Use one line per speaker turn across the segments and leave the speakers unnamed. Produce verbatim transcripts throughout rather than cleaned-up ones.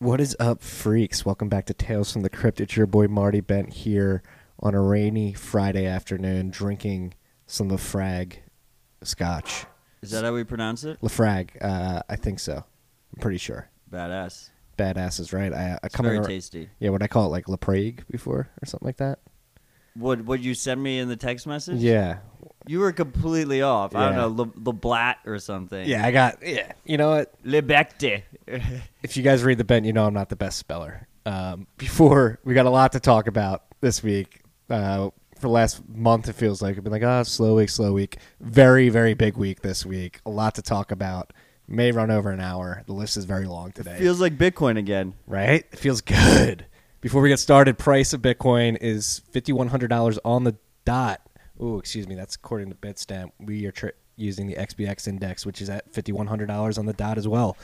What is up, freaks? Welcome back to Tales from the Crypt. It's your boy Marty Bent here on a rainy Friday afternoon drinking some Lafrag scotch.
Is that how we pronounce it?
Lafrag, uh, I think so. I'm pretty sure.
Badass.
Badass is right. I, I
It's
come
very
ar-
tasty.
Yeah, what I call it, like Laprague before or something like that.
What What you sent me in the text message?
Yeah.
You were completely off. I
Yeah.
don't know, Le, Leblat or something.
Yeah, I got, yeah. You know what?
Lebecte.
If you guys read the Bent, you know I'm not the best speller. Um, before, we got a lot to talk about this week. Uh, for the last month, it feels like. I've been like, oh, slow week, slow week. Very, very big week this week. A lot to talk about. May run over an hour. The list is very long today.
Feels like Bitcoin again.
Right? It feels good. Before we get started, price of Bitcoin is five thousand one hundred dollars on the dot. Oh, excuse me. That's according to Bitstamp. We are tra- using the X B X index, which is at five thousand one hundred dollars on the dot as well.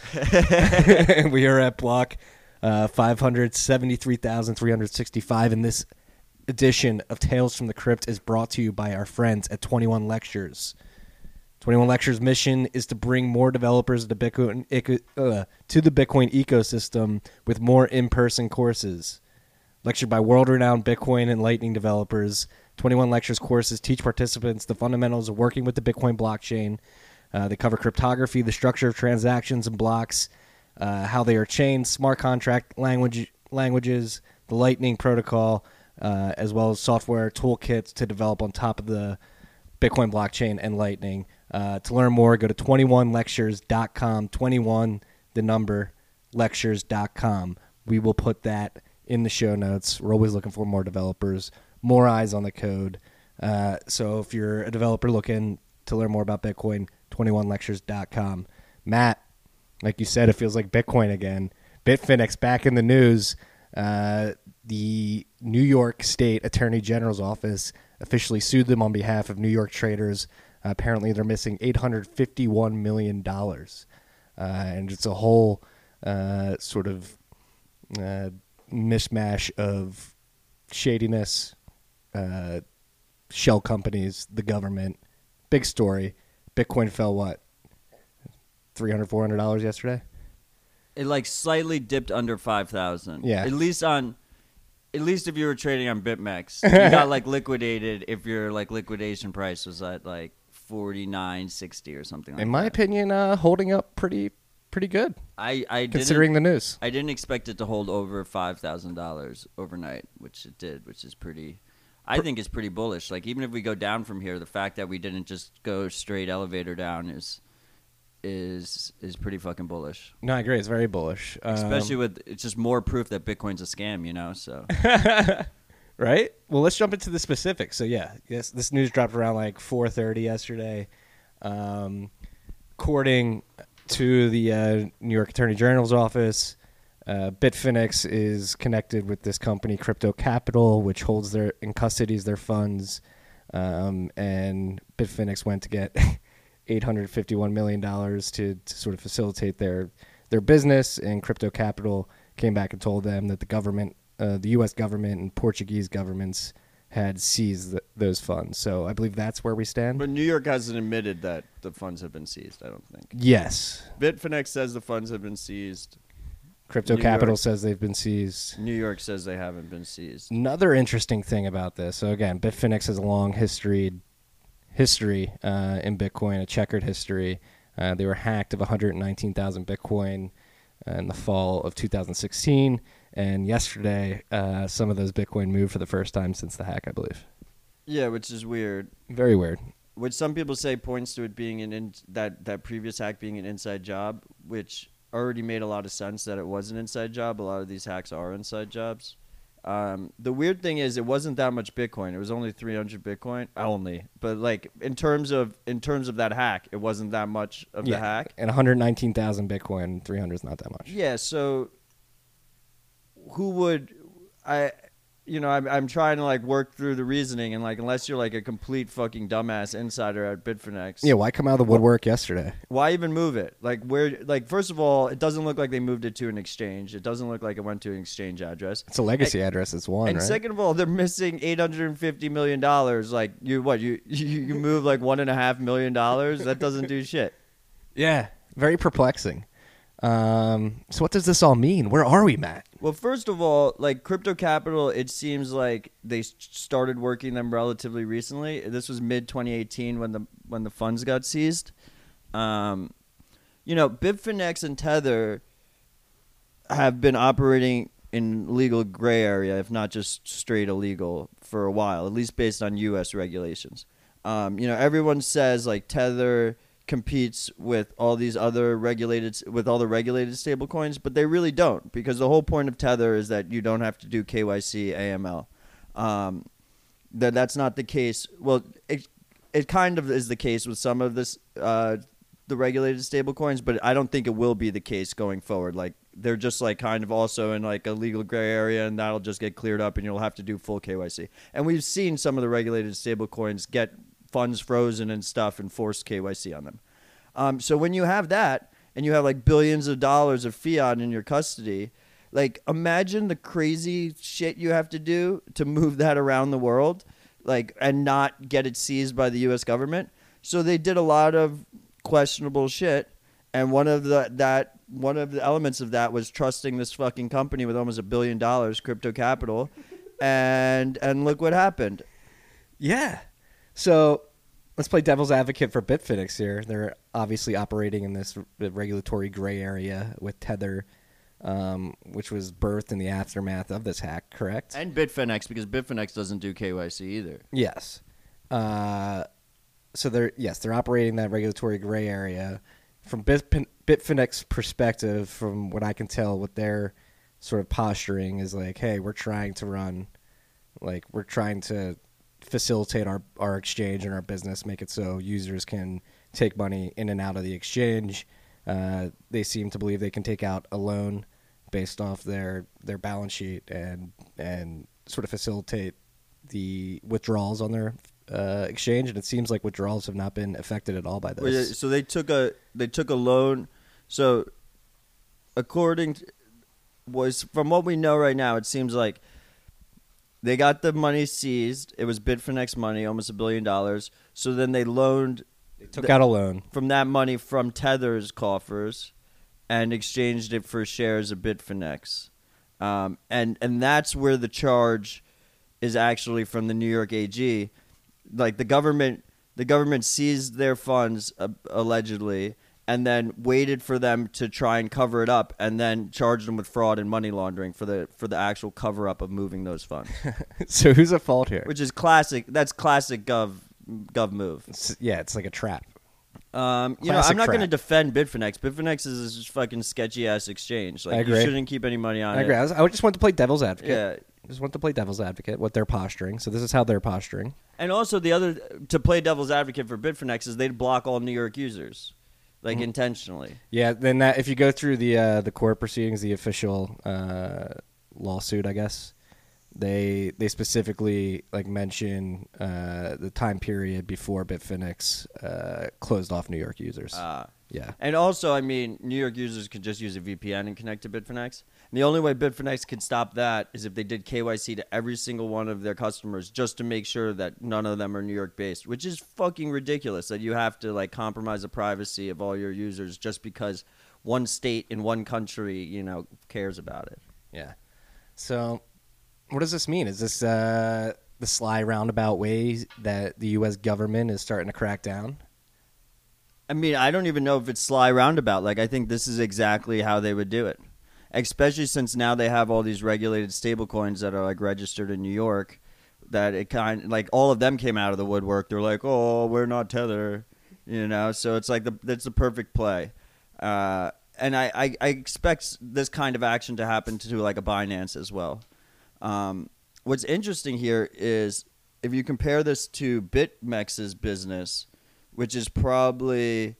We are at block uh, five hundred seventy-three thousand three hundred sixty-five. And this edition of Tales from the Crypt is brought to you by our friends at twenty-one Lectures. twenty-one Lectures' mission is to bring more developers to, Bitcoin, uh, to the Bitcoin ecosystem with more in-person courses. Lectured by world-renowned Bitcoin and Lightning developers, twenty-one Lectures courses teach participants the fundamentals of working with the Bitcoin blockchain. Uh, they cover cryptography, the structure of transactions and blocks, uh, how they are chained, smart contract language languages, the Lightning protocol, uh, as well as software toolkits to develop on top of the Bitcoin blockchain and Lightning. Uh, to learn more, go to twenty-one lectures dot com, twenty-one, the number, lectures dot com. We will put that in the show notes. We're always looking for more developers, more eyes on the code. Uh, so if you're a developer looking to learn more about Bitcoin, twenty-one lectures dot com. Matt, like you said, it feels like Bitcoin again. Bitfinex back in the news. Uh, the New York State Attorney General's office officially sued them on behalf of New York traders. Uh, apparently, they're missing eight hundred fifty-one million dollars. Uh, and it's a whole uh, sort of uh, mishmash of shadiness, uh, shell companies, the government. Big story. Bitcoin fell, what, three hundred dollars, four hundred dollars yesterday?
It like slightly dipped under five thousand.
Yeah.
At least on, at least if you were trading on BitMEX, you got like liquidated if your like liquidation price was at like forty-nine sixty or something like that.
In my opinion, uh, holding up pretty pretty good,
I, I
considering
didn't,
the news.
I didn't expect it to hold over five thousand dollars overnight, which it did, which is pretty, I think it's pretty bullish. Like, even if we go down from here, the fact that we didn't just go straight elevator down is is is pretty fucking bullish.
No, I agree. It's very bullish. Um,
Especially with, it's just more proof that Bitcoin's a scam, you know, so.
Right? Well, let's jump into the specifics. So, yeah, yes, this news dropped around like four thirty yesterday. Um, according to the uh, New York Attorney General's office, uh, Bitfinex is connected with this company, Crypto Capital, which holds their and custodies their funds. Um, and Bitfinex went to get eight hundred fifty-one million dollars to, to sort of facilitate their their business, and Crypto Capital came back and told them that the government, uh, the U S government and Portuguese governments had seized th- those funds. So I believe that's where we stand.
But New York hasn't admitted that the funds have been seized, I don't think.
Yes.
Bitfinex says the funds have been seized.
Crypto
New
Capital
York-
says they've been seized.
New York says they haven't been seized.
Another interesting thing about this. So again, Bitfinex has a long history history uh, in Bitcoin, a checkered history. Uh, they were hacked of one hundred nineteen thousand Bitcoin uh, in the fall of two thousand sixteen. And yesterday, uh, some of those Bitcoin moved for the first time since the hack, I believe.
Yeah, which is weird.
Very weird.
Which some people say points to it being an in, that that previous hack being an inside job, which already made a lot of sense that it was an inside job. A lot of these hacks are inside jobs. Um, the weird thing is, it wasn't that much Bitcoin. It was only three hundred Bitcoin, only. But like in terms of in terms of that hack, it wasn't that much of
Yeah.
the hack.
And one hundred nineteen thousand Bitcoin, three hundred is not that much.
Yeah. So who would I? You know, I'm I'm trying to like work through the reasoning, and like unless you're like a complete fucking dumbass insider at Bitfinex,
Yeah, why come out of the woodwork yesterday?
why even move it? Like where? Like first of all, it doesn't look like they moved it to an exchange. It doesn't look like it went to an exchange address.
It's a legacy address. It's one,
And
right?
second of all, they're missing eight hundred fifty million dollars. Like you, what you you, you move like one and a half million dollars? That doesn't do shit.
Yeah, very perplexing. Um, so what does this all mean? Where are we, Matt?
Well, first of all, like crypto capital, it seems like they s- started working them relatively recently. This was mid twenty eighteen when the when the funds got seized. Um, you know, Bitfinex and Tether have been operating in legal gray area, if not just straight illegal, for a while, at least based on U S regulations. Um, you know, everyone says like Tether competes with all these other regulated with all the regulated stable coins, but they really don't, because the whole point of Tether is that you don't have to do K Y C, A M L. Um, that that's not the case. Well, it it kind of is the case with some of this uh, the regulated stable coins, but I don't think it will be the case going forward. Like they're just like kind of also in like a legal gray area, and that'll just get cleared up, and you'll have to do full K Y C. And we've seen some of the regulated stable coins get funds frozen and stuff and forced K Y C on them. Um, so when you have that and you have like billions of dollars of fiat in your custody, like imagine the crazy shit you have to do to move that around the world, like, and not get it seized by the U S government. So they did a lot of questionable shit, and one of the that one of the elements of that was trusting this fucking company with almost a billion dollars, Crypto Capital, and and look what happened.
Yeah. So let's play devil's advocate for Bitfinex here. They're obviously operating in this regulatory gray area with Tether, um, which was birthed in the aftermath of this hack, correct?
And Bitfinex, because Bitfinex doesn't do K Y C either.
Yes. Uh, so they're yes, they're operating that regulatory gray area. From Bitfin- Bitfinex perspective, from what I can tell, what their sort of posturing is like, hey, we're trying to run, like we're trying to facilitate our, our exchange and our business, make it so users can take money in and out of the exchange. Uh, they seem to believe they can take out a loan based off their, their balance sheet and and sort of facilitate the withdrawals on their uh, exchange. And it seems like withdrawals have not been affected at all by this.
Well, yeah, so they took a they took a loan. So according to, was from what we know right now, it seems like they got the money seized. It was Bitfinex money, almost a billion dollars. So then they loaned
They took out a loan
from that money from Tether's coffers and exchanged it for shares of Bitfinex. Um, and, and that's where the charge is actually from the New York A G. Like the government, the government seized their funds uh, allegedly, and then waited for them to try and cover it up, and then charged them with fraud and money laundering for the for the actual cover up of moving those funds.
So who's at fault here?
Which is classic. That's classic gov gov move.
It's, yeah, it's like a trap.
Um, you know,
Classic
I'm not going to
crap.
defend Bitfinex. Bitfinex is this fucking sketchy ass exchange. Like
I
you
agree.
shouldn't keep any money on
I agree.
it.
I, was, I just want to play devil's advocate.
Yeah.
I just want to play devil's advocate, what they're posturing. So this is how they're posturing.
And also the other to play devil's advocate for Bitfinex is they'd block all New York users, like
Mhm.
intentionally.
Yeah, then that if you go through the uh, the court proceedings, the official uh, lawsuit, I guess they they specifically like mention uh, the time period before Bitfinex uh, closed off New York users.
Uh,
yeah,
and also, I mean, New York users could just use a V P N and connect to Bitfinex. And the only way Bitfinex could stop that is if they did K Y C to every single one of their customers, just to make sure that none of them are New York based, which is fucking ridiculous that you have to like compromise the privacy of all your users just because one state in one country, you know, cares about it.
yeah. So what does this mean? Is this uh, the sly roundabout way that the U S government is starting to crack down?
I mean, I don't even know if it's sly roundabout. Like, I think this is exactly how they would do it, especially since now they have all these regulated stable coins that are like registered in New York. That it kind like all of them came out of the woodwork. They're like, oh, we're not Tether, you know. So it's like the that's the perfect play, uh, and I, I I expect this kind of action to happen to like a Binance as well. Um, what's interesting here is if you compare this to BitMEX's business, which is probably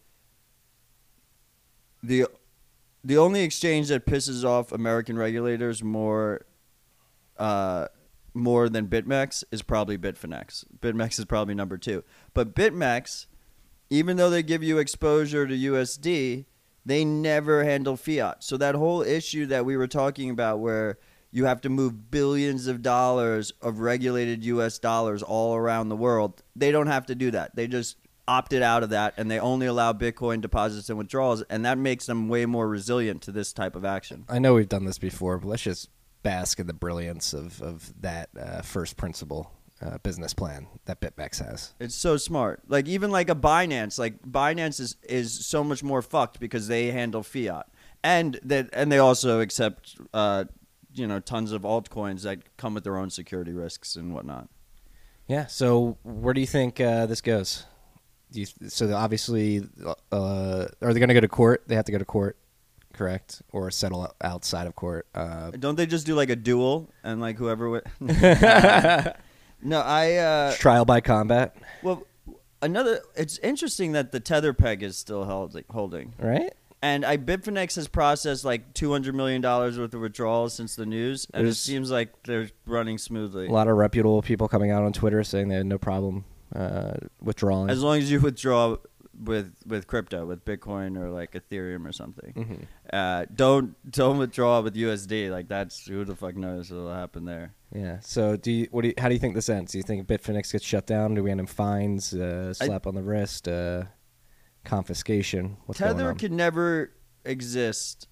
the the only exchange that pisses off American regulators more uh, more than BitMEX is probably Bitfinex. BitMEX is probably number two. But BitMEX, even though they give you exposure to U S D, they never handle fiat. So that whole issue that we were talking about where you have to move billions of dollars of regulated U S dollars all around the world, they don't have to do that. They just opted out of that, and they only allow Bitcoin deposits and withdrawals, and that makes them way more resilient to this type of action.
I know we've done this before, but let's just bask in the brilliance of, of that uh, first principle uh, business plan that BitMEX has.
It's so smart. Like even like a Binance, like Binance is, is so much more fucked because they handle fiat, and that and they also accept uh, you know tons of altcoins that come with their own security risks and whatnot.
Yeah. So where do you think uh, this goes? Do you, so obviously, uh, are they going to go to court? They have to go to court, correct, or settle outside of court? Uh,
Don't they just do like a duel and like whoever? W- no, I. Uh,
trial by combat,
well, another. It's interesting that the tether peg is still held, holding.
right?
And I Bitfinex has processed like two hundred million dollars worth of withdrawals since the news, and
There's-
it seems like they're running smoothly.
A lot of reputable people coming out on Twitter saying they had no problem uh, withdrawing.
As long as you withdraw with with crypto, with Bitcoin or like Ethereum or something,
Mhm.
uh, don't don't withdraw with U S D. Like that's who the fuck knows what'll happen there.
Yeah. So do you? What do you? How do you think this ends? Do you think Bitfinex gets shut down? Do we end in fines, uh, slap on the wrist, uh, confiscation? What's going
Tether
on?
can never exist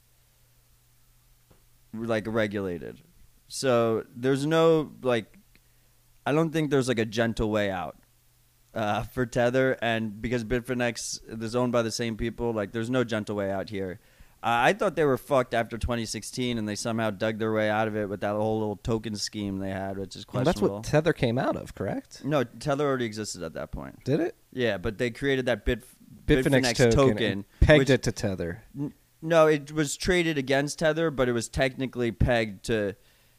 like regulated. So there's no like I don't think there's like a gentle way out uh, for Tether, and because Bitfinex is owned by the same people, like there's no gentle way out here. Uh, I thought they were fucked after twenty sixteen, and they somehow dug their way out of it with that whole little token scheme they had, which is
Well, that's
questionable.
what Tether came out of, correct?
no, Tether already existed at that point.
Did it?
Yeah, but they created that Bit
Bitfinex,
Bitfinex
token,
token,
and pegged
which-
it to Tether.
N- No, it was traded against Tether, but it was technically pegged to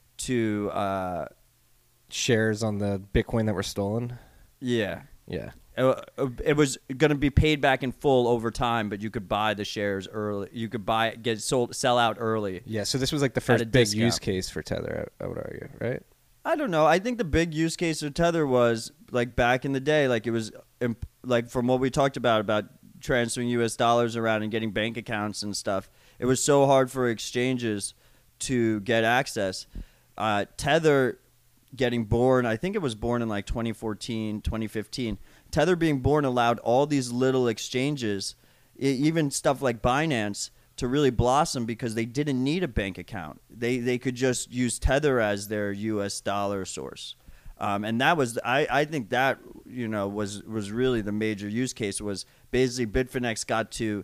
to uh,
Shares on the Bitcoin that were stolen.
yeah.
Yeah.
Uh, It was going to be paid back in full over time, but you could buy the shares early. You could buy get sold sell out early.
Yeah. So this was like the
At a
first big
discount.
use case for Tether. I, I would argue, right?
I don't know. I think the big use case of Tether was like back in the day, like it was imp- like from what we talked about about transferring U S dollars around and getting bank accounts and stuff. It was so hard for exchanges to get access. Uh, Tether getting born, I think it was born in like twenty fourteen, twenty fifteen. Tether being born allowed all these little exchanges, e- even stuff like Binance, to really blossom because they didn't need a bank account. They they could just use Tether as their U S dollar source. Um, and that was I, I think that you know was was really the major use case was basically Bitfinex got to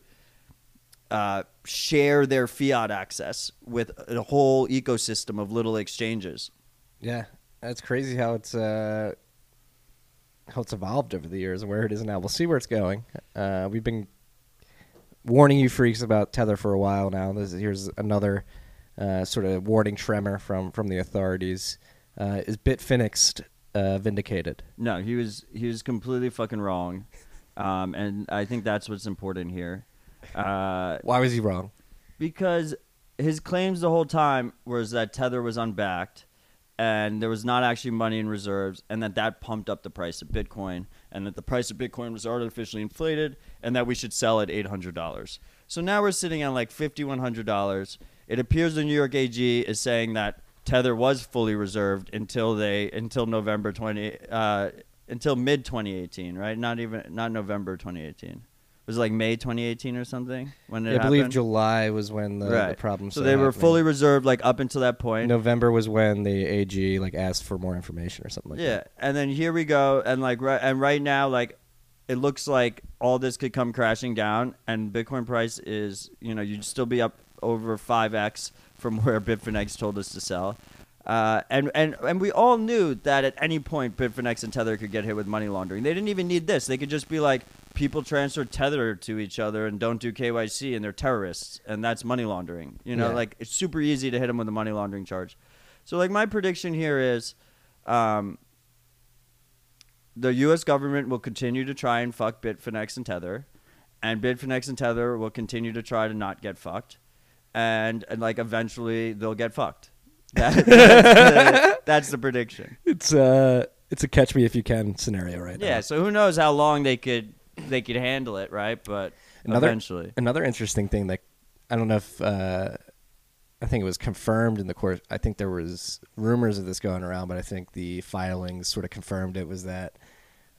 uh, share their fiat access with a whole ecosystem of little exchanges.
Yeah. That's crazy how it's uh, how it's evolved over the years and where it is now. We'll see where it's going. Uh, we've been warning you freaks about Tether for a while now. This, here's another uh, sort of warning tremor from, from the authorities. Uh, is Bitfinex uh, vindicated?
No, he was he was completely fucking wrong, um, and I think that's what's important here, uh,
Why was he wrong?
because his claims the whole time was that Tether was unbacked, and there was not actually money in reserves, and that that pumped up the price of Bitcoin, and that the price of Bitcoin was artificially inflated, and that we should sell at eight hundred dollars. So now we're sitting on like fifty-one hundred dollars. It appears the New York A G is saying that Tether was fully reserved until they until November twenty uh, until mid twenty eighteen, right? Not even not November twenty eighteen. It was like May twenty eighteen or something when it
Yeah, I believe
happened?
July was when the, the
Right.
problem
So
started
they were
happening.
fully reserved like up until that point.
November was when the A G like asked for more information or something like
yeah,
that.
and then here we go, and like right and right now, like it looks like all this could come crashing down, and Bitcoin price is you know you'd still be up over five x from where Bitfinex told us to sell. Uh, and, and, and we all knew that at any point Bitfinex and Tether could get hit with money laundering. They didn't even need this. They could just be like, people transfer Tether to each other and don't do K Y C and they're terrorists. And that's money laundering. You know,
Yeah.
like it's super easy to hit them with a money laundering charge. So like my prediction here is um, the U S government will continue to try and fuck Bitfinex and Tether. And Bitfinex and Tether will continue to try to not get fucked. And, and like eventually they'll get fucked. That, that's, the, that's the prediction.
It's uh it's a catch me if you can scenario right now.
Yeah, so who knows how long they could they could handle it, right? But
Another-
eventually.
Another interesting thing that I don't know if uh, I think it was confirmed in the court. I think there was rumors of this going around, but I think the filings sort of confirmed it was that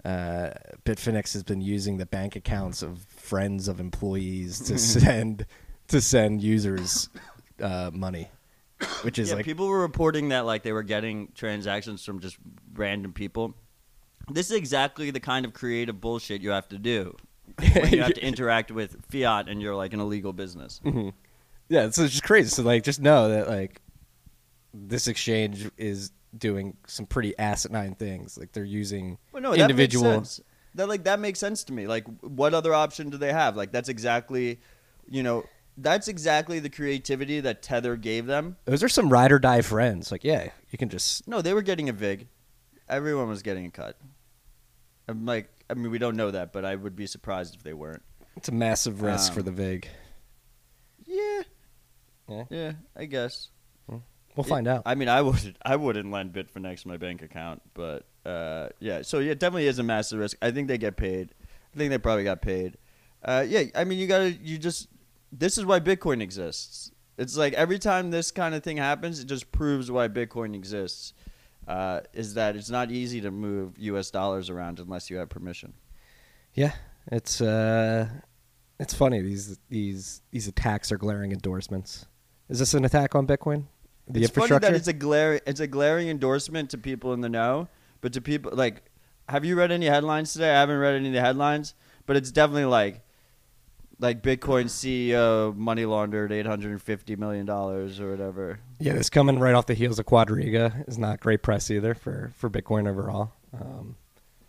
uh, Bitfinex has been using the bank accounts of friends of employees to send to send users uh, money, which is
Yeah,
like
people were reporting that like they were getting transactions from just random people. This is exactly the kind of creative bullshit you have to do when you have to interact with fiat and you're like an illegal business.
Mhm. Yeah, so it's just crazy. So like, just know that like this exchange is doing some pretty asinine things. Like they're using
Well, no,
individual.
that makes sense. That like that makes sense to me. Like, what other option do they have? Like, that's exactly, you know, that's exactly the creativity that Tether gave them.
Those are some ride or die friends. Like, yeah, you can just
No, they were getting a vig. Everyone was getting a cut. I'm like, I mean, we don't know that, but I would be surprised if they weren't.
it's a massive risk
Um,
for the vig.
Yeah,
Yeah,
yeah, I guess.
we'll find
It-
out.
I mean, I would, I wouldn't lend Bitfinex my bank account, but uh, yeah. So yeah, it definitely is a massive risk. I think they get paid. I think they probably got paid. Uh, yeah, I mean, you gotta, you just. This is why Bitcoin exists. It's like every time this kind of thing happens, it just proves why Bitcoin exists. Uh, is that it's not easy to move U S dollars around unless you have permission.
Yeah, it's uh, it's funny. These these these attacks are glaring endorsements. Is this an attack on Bitcoin? The
It's funny
infrastructure.
that it's a glare, it's a glaring endorsement to people in the know, but to people like, have you read any headlines today? I haven't read any of the headlines, but it's definitely like, like Bitcoin C E O money laundered eight hundred fifty million dollars or whatever.
Yeah, this coming right off the heels of Quadriga is not great press either for, for Bitcoin overall. Um,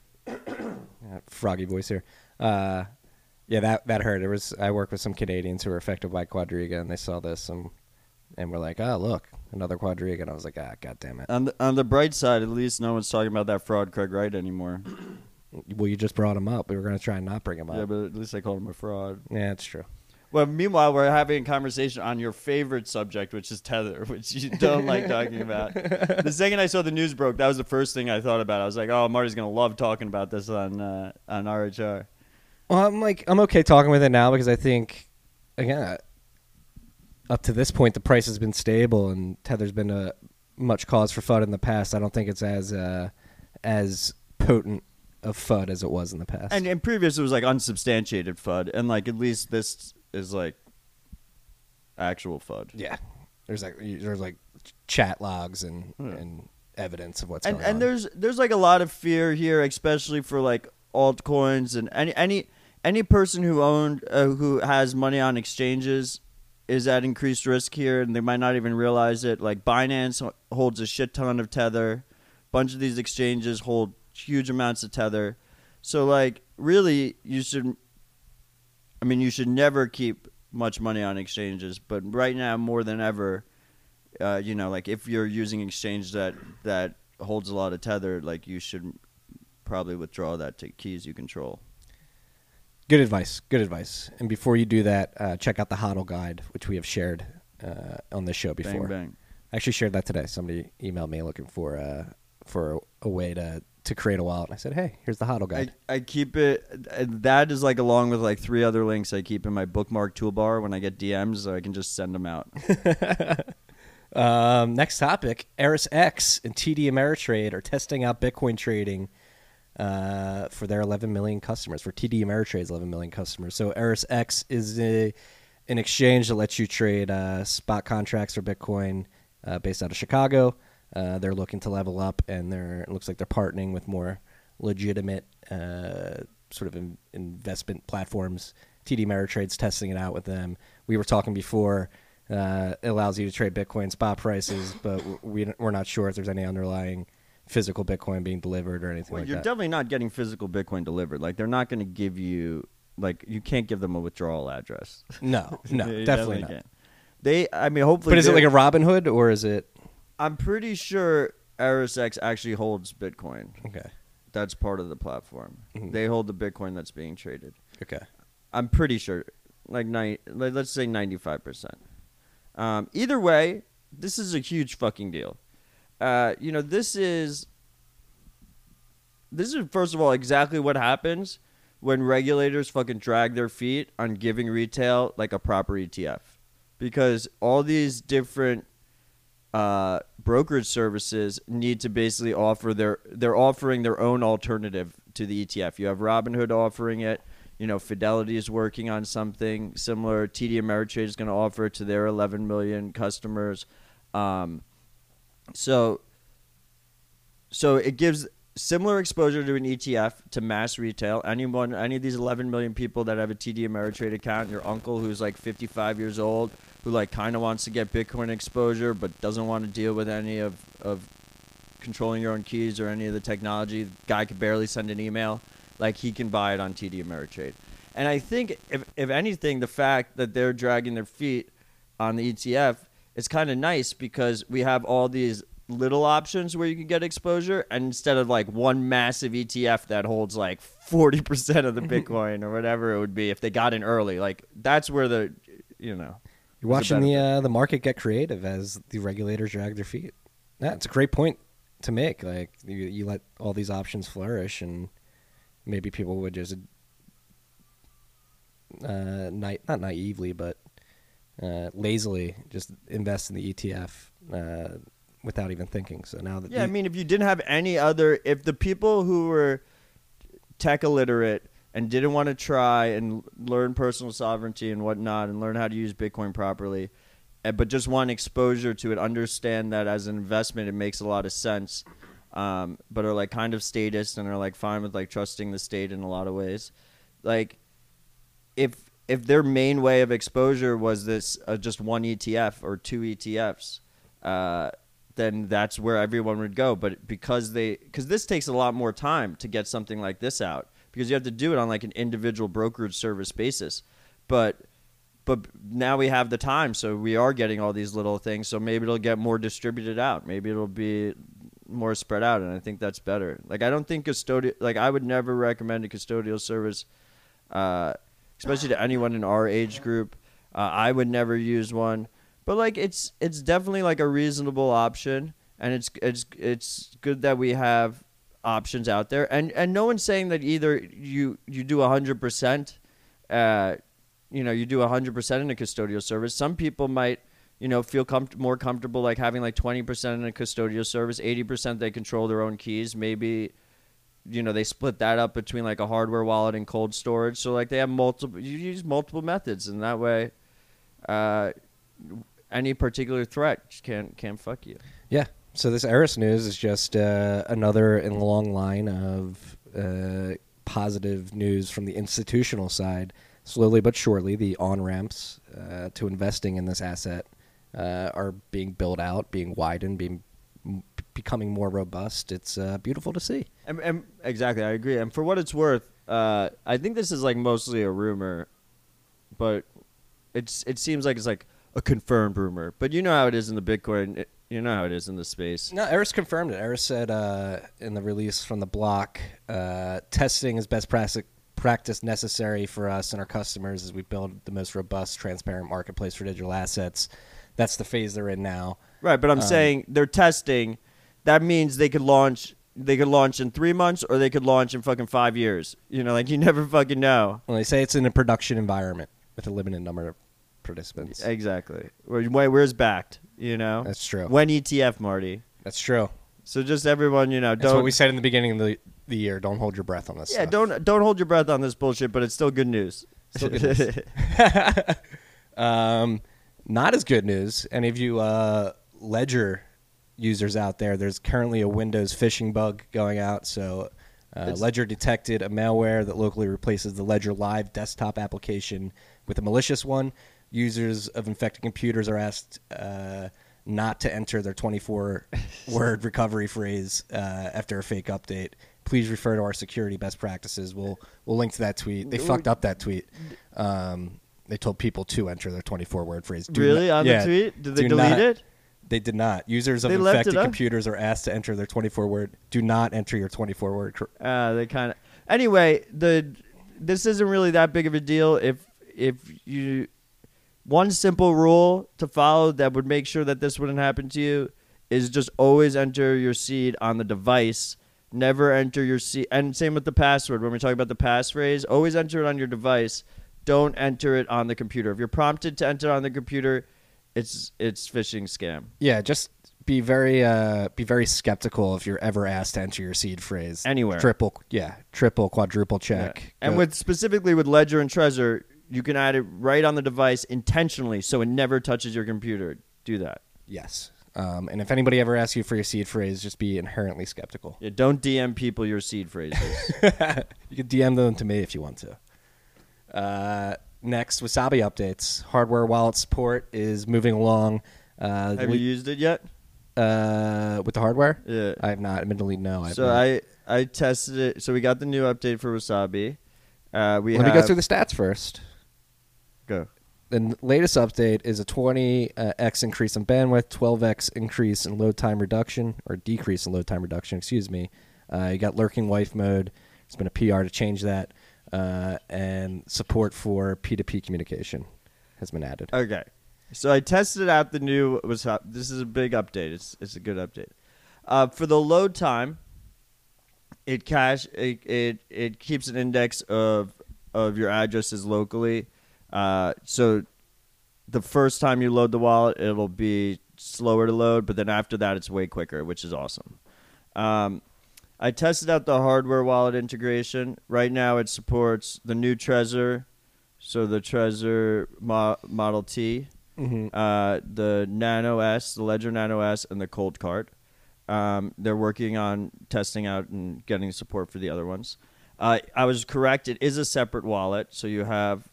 yeah, froggy voice here. Uh, yeah, that that hurt. There was I work with some Canadians who were affected by Quadriga, and they saw this and and were like, "Oh, look, another Quadriga." And I was like, "Ah, god damn it."
On the, on the bright side, at least no one's talking about that fraud Craig Wright anymore.
Well, you just brought him up. We were going to try and not bring him
Yeah,
up.
but at least I called him a fraud.
Yeah, it's true.
Well, meanwhile, we're having a conversation on your favorite subject, which is Tether, which you don't like talking about. The second I saw the news broke, that was the first thing I thought about. I was like, "Oh, Marty's gonna love talking about this on uh, on R H R."
Well, I'm like I'm okay talking with it now because I think again, up to this point, the price has been stable and Tether's been a much cause for FUD in the past. I don't think it's as uh, as potent of FUD as it was in the past.
And in previous, it was like unsubstantiated FUD, and like at least this is like actual FUD.
yeah, there's like there's like chat logs and
Yeah.
and evidence of what's
and
going
and
on.
there's there's like a lot of fear here, especially for like altcoins and any any any person who owned uh, who has money on exchanges is at increased risk here, and they might not even realize it. Like Binance ho- holds a shit ton of Tether, bunch of these exchanges hold huge amounts of Tether, so like really you should. I mean, you should never keep much money on exchanges, but right now more than ever. Uh, you know, like if you're using exchange that that holds a lot of Tether, like you should probably withdraw that to keys you control.
Good advice. Good advice. And before you do that, uh, check out the HODL guide, which we have shared uh, on this show before.
Bang bang.
I actually shared that today. Somebody emailed me looking for uh, for a, a way to, to create a wallet. And I said, hey, here's the HODL
I,
guide.
I keep it. and That is like along with like three other links I keep in my bookmark toolbar when I get D Ms, so I can just send them out.
um, next topic, ErisX and T D Ameritrade are testing out Bitcoin trading uh, for their eleven million customers, for T D Ameritrade's eleven million customers. So ErisX is a, an exchange that lets you trade uh, spot contracts for Bitcoin uh, based out of Chicago. Uh, they're looking to level up, and they're it looks like they're partnering with more legitimate uh, sort of in, investment platforms. T D Ameritrade's testing it out with them. We were talking before. Uh, it allows you to trade Bitcoin spot prices, but we, we're not sure if there's any underlying physical Bitcoin being delivered or anything
Well,
like
you're
that.
definitely not getting physical Bitcoin delivered. Like they're not going to give you like you can't give them a withdrawal address.
no, no,
You
definitely not.
can't. They, I mean, hopefully.
But is it
they're-
like a Robinhood or is it?
I'm pretty sure ErisX actually holds Bitcoin.
Okay,
That's part of the platform.
Mhm.
They hold the Bitcoin that's being traded.
okay.
I'm pretty sure, like nine, like, let's say ninety-five percent. Um, either way, this is a huge fucking deal. Uh, you know, this is this is first of all exactly what happens when regulators fucking drag their feet on giving retail like a proper E T F, because all these different uh, brokerage services need to basically offer their they're offering their own alternative to the E T F. You have Robinhood offering it. You know, Fidelity is working on something similar. T D Ameritrade is going to offer it to their eleven million customers. Um, so, so it gives similar exposure to an E T F to mass retail. Anyone, any of these eleven million people that have a T D Ameritrade account, your uncle who's like fifty-five years old, who like kind of wants to get Bitcoin exposure but doesn't want to deal with any of, of controlling your own keys or any of the technology. The guy could barely send an email. Like, he can buy it on T D Ameritrade. And I think, if if anything, the fact that they're dragging their feet on the E T F is kind of nice, because we have all these little options where you can get exposure, and instead of like one massive E T F that holds like forty percent of the Bitcoin or whatever it would be if they got in early, like that's where the, you know.
You're watching the uh, the market get creative as the regulators drag their feet. Yeah, it's a great point to make. Like, you, you let all these options flourish, and maybe people would just, uh, na- not naively, but uh, lazily just invest in the E T F uh, without even thinking. So now that
yeah,
the,
I mean, if you didn't have any other, if the people who were tech illiterate and didn't want to try and learn personal sovereignty and whatnot and learn how to use Bitcoin properly, eh, but just want exposure to it, understand that as an investment it makes a lot of sense, um, but are like kind of statist and are like fine with like trusting the state in a lot of ways. Like, if if their main way of exposure was this uh, just one E T F or two E T Fs, uh, then that's where everyone would go. But because they, because this takes a lot more time to get something like this out, because you have to do it on like an individual brokerage service basis. But but now we have the time, so we are getting all these little things. So maybe it'll get more distributed out. Maybe it'll be more spread out, and I think that's better. Like, I don't think custodial, like I would never recommend a custodial service, uh, especially to anyone in our age group. Uh, I would never use one. But like, it's it's definitely like a reasonable option, and it's it's it's good that we have options out there. And and no one's saying that either you you do a hundred percent, uh, you know, you do a hundred percent in a custodial service. Some people might, you know, feel com- more comfortable like having like twenty percent in a custodial service, eighty percent they control their own keys. Maybe, you know, they split that up between like a hardware wallet and cold storage. So like they have multiple, you use multiple methods, and that way, uh. any particular threat can't can't fuck you.
Yeah. So this Eris news is just uh, another in the long line of uh, positive news from the institutional side. Slowly but surely, the on-ramps uh, to investing in this asset uh, are being built out, being widened, being m- becoming more robust. It's uh, beautiful to see.
And, and exactly, I agree. And for what it's worth, uh, I think this is like mostly a rumor, but it's it seems like it's like a confirmed rumor. But you know how it is in the Bitcoin. It, you know how it is in the space.
No, Eris confirmed it. Eris said uh, in the release from the block, uh, testing is best practice practice necessary for us and our customers as we build the most robust, transparent marketplace for digital assets. That's the phase they're in now.
Right, but I'm
Um,
saying they're testing. That means they could launch. They could launch in three months, or they could launch in fucking five years. You know, like you never fucking know.
Well, they say it's in a production environment with a limited number of participants.
Exactly. Where, where- where's backed? You know.
That's true.
When E T F, Marty.
That's true.
So just everyone, you know,
That's
don't.
what we said in the beginning of the, the year. Don't hold your breath on this
yeah,
stuff.
don't don't hold your breath on this bullshit, but it's still good news.
Still good news. um, not as good news. Any of you uh, Ledger users out there, there's currently a Windows phishing bug going out. So uh, Ledger detected a malware that locally replaces the Ledger Live desktop application with a malicious one. Users of infected computers are asked uh, not to enter their twenty-four word recovery phrase uh, after a fake update. Please refer to our security best practices. We'll we'll link to that tweet. They fucked up that tweet. Um, they told people to enter their twenty-four word phrase. Do
really?
not-
On
yeah,
the tweet? Did they
do
delete
not-
it?
They did not. Users of
They left
infected
it up?
computers are asked to enter their twenty-four word. Do not enter your twenty-four word. Cr-
Uh, they kind of. Anyway, the this isn't really that big of a deal. If if you one simple rule to follow that would make sure that this wouldn't happen to you is just always enter your seed on the device. Never enter your seed. And same with the password. When we talk about the passphrase, always enter it on your device. Don't enter it on the computer. If you're prompted to enter on the computer, it's it's phishing scam.
yeah, just be very uh, be very skeptical if you're ever asked to enter your seed phrase
Anywhere.
Triple, yeah, triple, quadruple check.
Yeah. And
Go-
with specifically with Ledger and Trezor, you can add it right on the device intentionally, so it never touches your computer. Do that.
yes. Um, and if anybody ever asks you for your seed phrase, just be inherently skeptical.
Yeah, don't D M people your seed phrases.
You can D M them to me if you want to. Uh, next, Wasabi updates. Hardware wallet support is moving along. Uh,
Have
we-
you used it yet?
uh, with the hardware?
Yeah.
I have not. Admittedly, no. I have
So
not.
I I tested it. So we got the new update for Wasabi. Uh, we
Let
have,
me go through the stats first.
Go.
The latest update is a twenty x increase in bandwidth, twelve x increase in load time reduction, or decrease in load time reduction, excuse me. Uh, you got lurking wife mode. There's been a P R to change that. Uh, and support for P two P communication has been added.
Okay. So I tested out the new Wasabi. This is a big update. It's it's a good update. Uh, for the load time, it cache it, it it keeps an index of of your addresses locally. Uh, so the first time you load the wallet, it'll be slower to load, but then after that, it's way quicker, which is awesome. Um, I tested out the hardware wallet integration. Right now, it supports the new Trezor, so the Trezor Mo- Model T,
Mm-hmm.
uh, the Nano S, the Ledger Nano S, and the Cold Card. Um, they're working on testing out and getting support for the other ones. Uh, I was correct. It is a separate wallet, so you have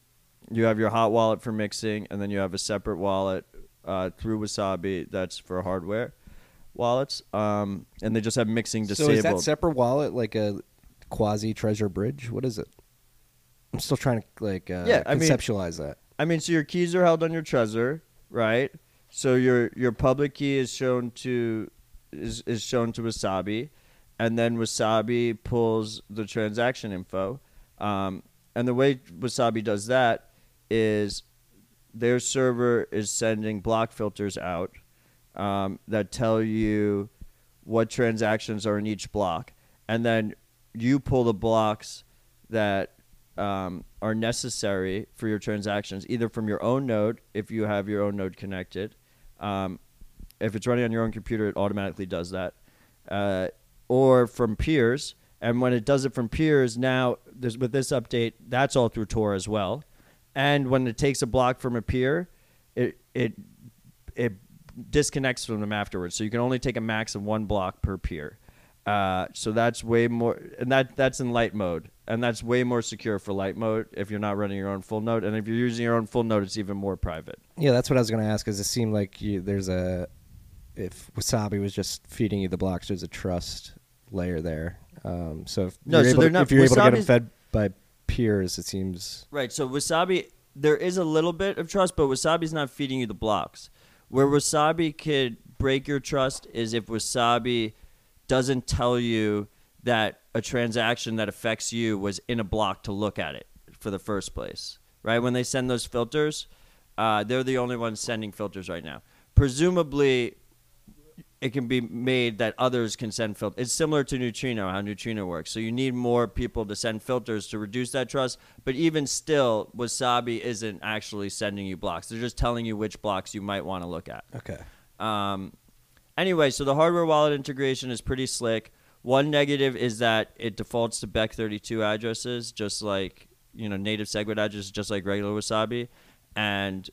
you have your hot wallet for mixing, and then you have a separate wallet uh, through Wasabi that's for hardware wallets, um, and they just have mixing
So
disabled.
is that separate wallet like a quasi Treasure Bridge? What is it? I'm still trying to like uh,
Yeah, I mean-
conceptualize that.
I mean, so your keys are held on your Trezor, right? So your your public key is shown to is is shown to Wasabi, and then Wasabi pulls the transaction info. Um, and the way Wasabi does that is their server is sending block filters out um, that tell you what transactions are in each block, and then you pull the blocks that um, are necessary for your transactions, either from your own node, if you have your own node connected. Um, if it's running on your own computer, it automatically does that. Uh, or from peers. And when it does it from peers, now there's, with this update, that's all through Tor as well. And when it takes a block from a peer, it it it disconnects from them afterwards. So you can only take a max of one block per peer. Uh, so that's way more, and that that's in light mode, and that's way more secure for light mode if you're not running your own full node. And if you're using your own full node, it's even more private.
Yeah, that's what I was going to ask. Because it seemed like you, there's a if Wasabi was just feeding you the blocks, there's a trust layer there. Um, so if
No,
you're,
so
able,
they're
to,
not-
if you're able to get them
Wasabi's-
fed by peers, it seems
Right. So Wasabi, there is a little bit of trust, but Wasabi's not feeding you the blocks. Where Wasabi could break your trust is if Wasabi doesn't tell you that a transaction that affects you was in a block to look at it for the first place. Right? When they send those filters, uh, they're the only ones sending filters right now. Presumably, it can be made that others can send filters. It's similar to Neutrino, how Neutrino works. So you need more people to send filters to reduce that trust. But even still, Wasabi isn't actually sending you blocks. They're just telling you which blocks you might want to look at.
okay.
Um, anyway, so the hardware wallet integration is pretty slick. One negative is that it defaults to B E C thirty-two addresses, just like, you know, native SegWit addresses, just like regular Wasabi. And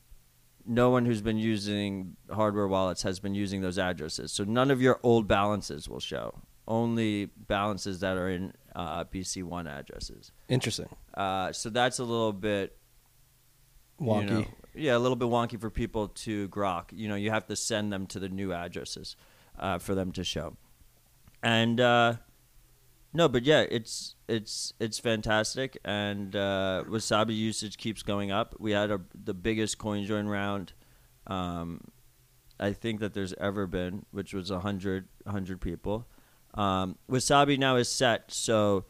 no one who's been using hardware wallets has been using those addresses. So none of your old balances will show. Only balances that are in uh, B C one addresses.
Interesting.
Uh, so that's a little bit
Wonky.
you know, yeah, a little bit wonky for people to grok. You know, you have to send them to the new addresses uh, for them to show. And uh, no, but yeah, it's it's it's fantastic, and uh, Wasabi usage keeps going up. We had a, the biggest CoinJoin round, um, I think that there's ever been, which was a hundred hundred people. Um, Wasabi now is set, so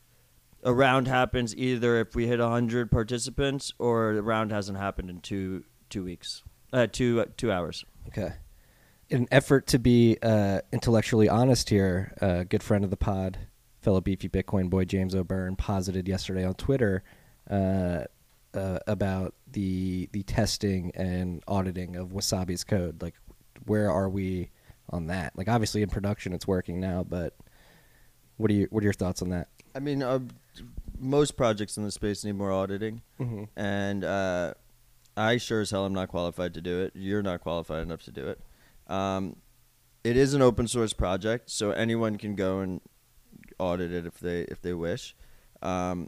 a round happens either if we hit one hundred participants or the round hasn't happened in two two weeks, uh, two uh, two hours.
Okay. In an effort to be uh, intellectually honest here, a good friend of the pod, fellow beefy Bitcoin boy James O'Byrne, posited yesterday on Twitter uh, uh, about the the testing and auditing of Wasabi's code. Like, where are we on that? Like, obviously in production it's working now, but what are you what are your thoughts on that?
I mean, uh, most projects in the space need more auditing,
Mm-hmm.
and uh, I sure as hell am not qualified to do it. You're not qualified enough to do it. Um, it is an open source project, so anyone can go and audit it if they if they wish. Um,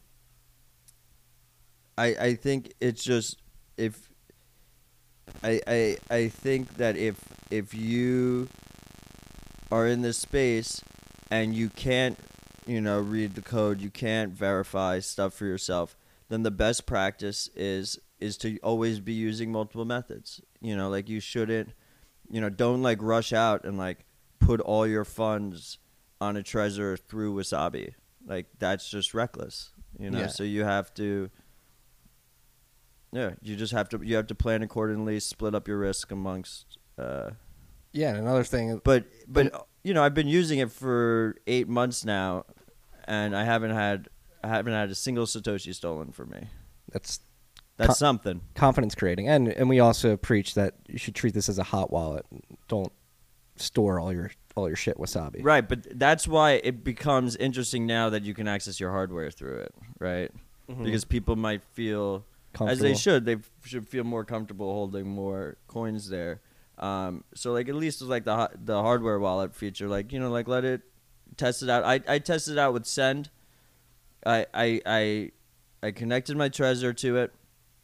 I I think it's just if I I I think that if if you are in this space and you can't, you know, read the code, you can't verify stuff for yourself, then the best practice is is to always be using multiple methods. You know, like you shouldn't, you know, don't like rush out and like put all your funds on a Trezor through Wasabi. Like that's just reckless, you know.
Yeah.
So you have to yeah, you just have to you have to plan accordingly, split up your risk amongst uh
Yeah, and another thing,
but but you know, I've been using it for eight months now, and I haven't had I haven't had a single Satoshi stolen from me.
that's
That's
Co-
something.
confidence creating, and and we also preach that you should treat this as a hot wallet. Don't store all your all your shit Wasabi.
Right, but that's why it becomes interesting now that you can access your hardware through it, right?
Mhm.
Because people might feel, as
Comfortable.
they should, they should feel more comfortable holding more coins there. Um, so like at least with like the ha- the hardware wallet feature, like you know, like let it test it out. I I tested it out with Send. I I I, I connected my Trezor to it.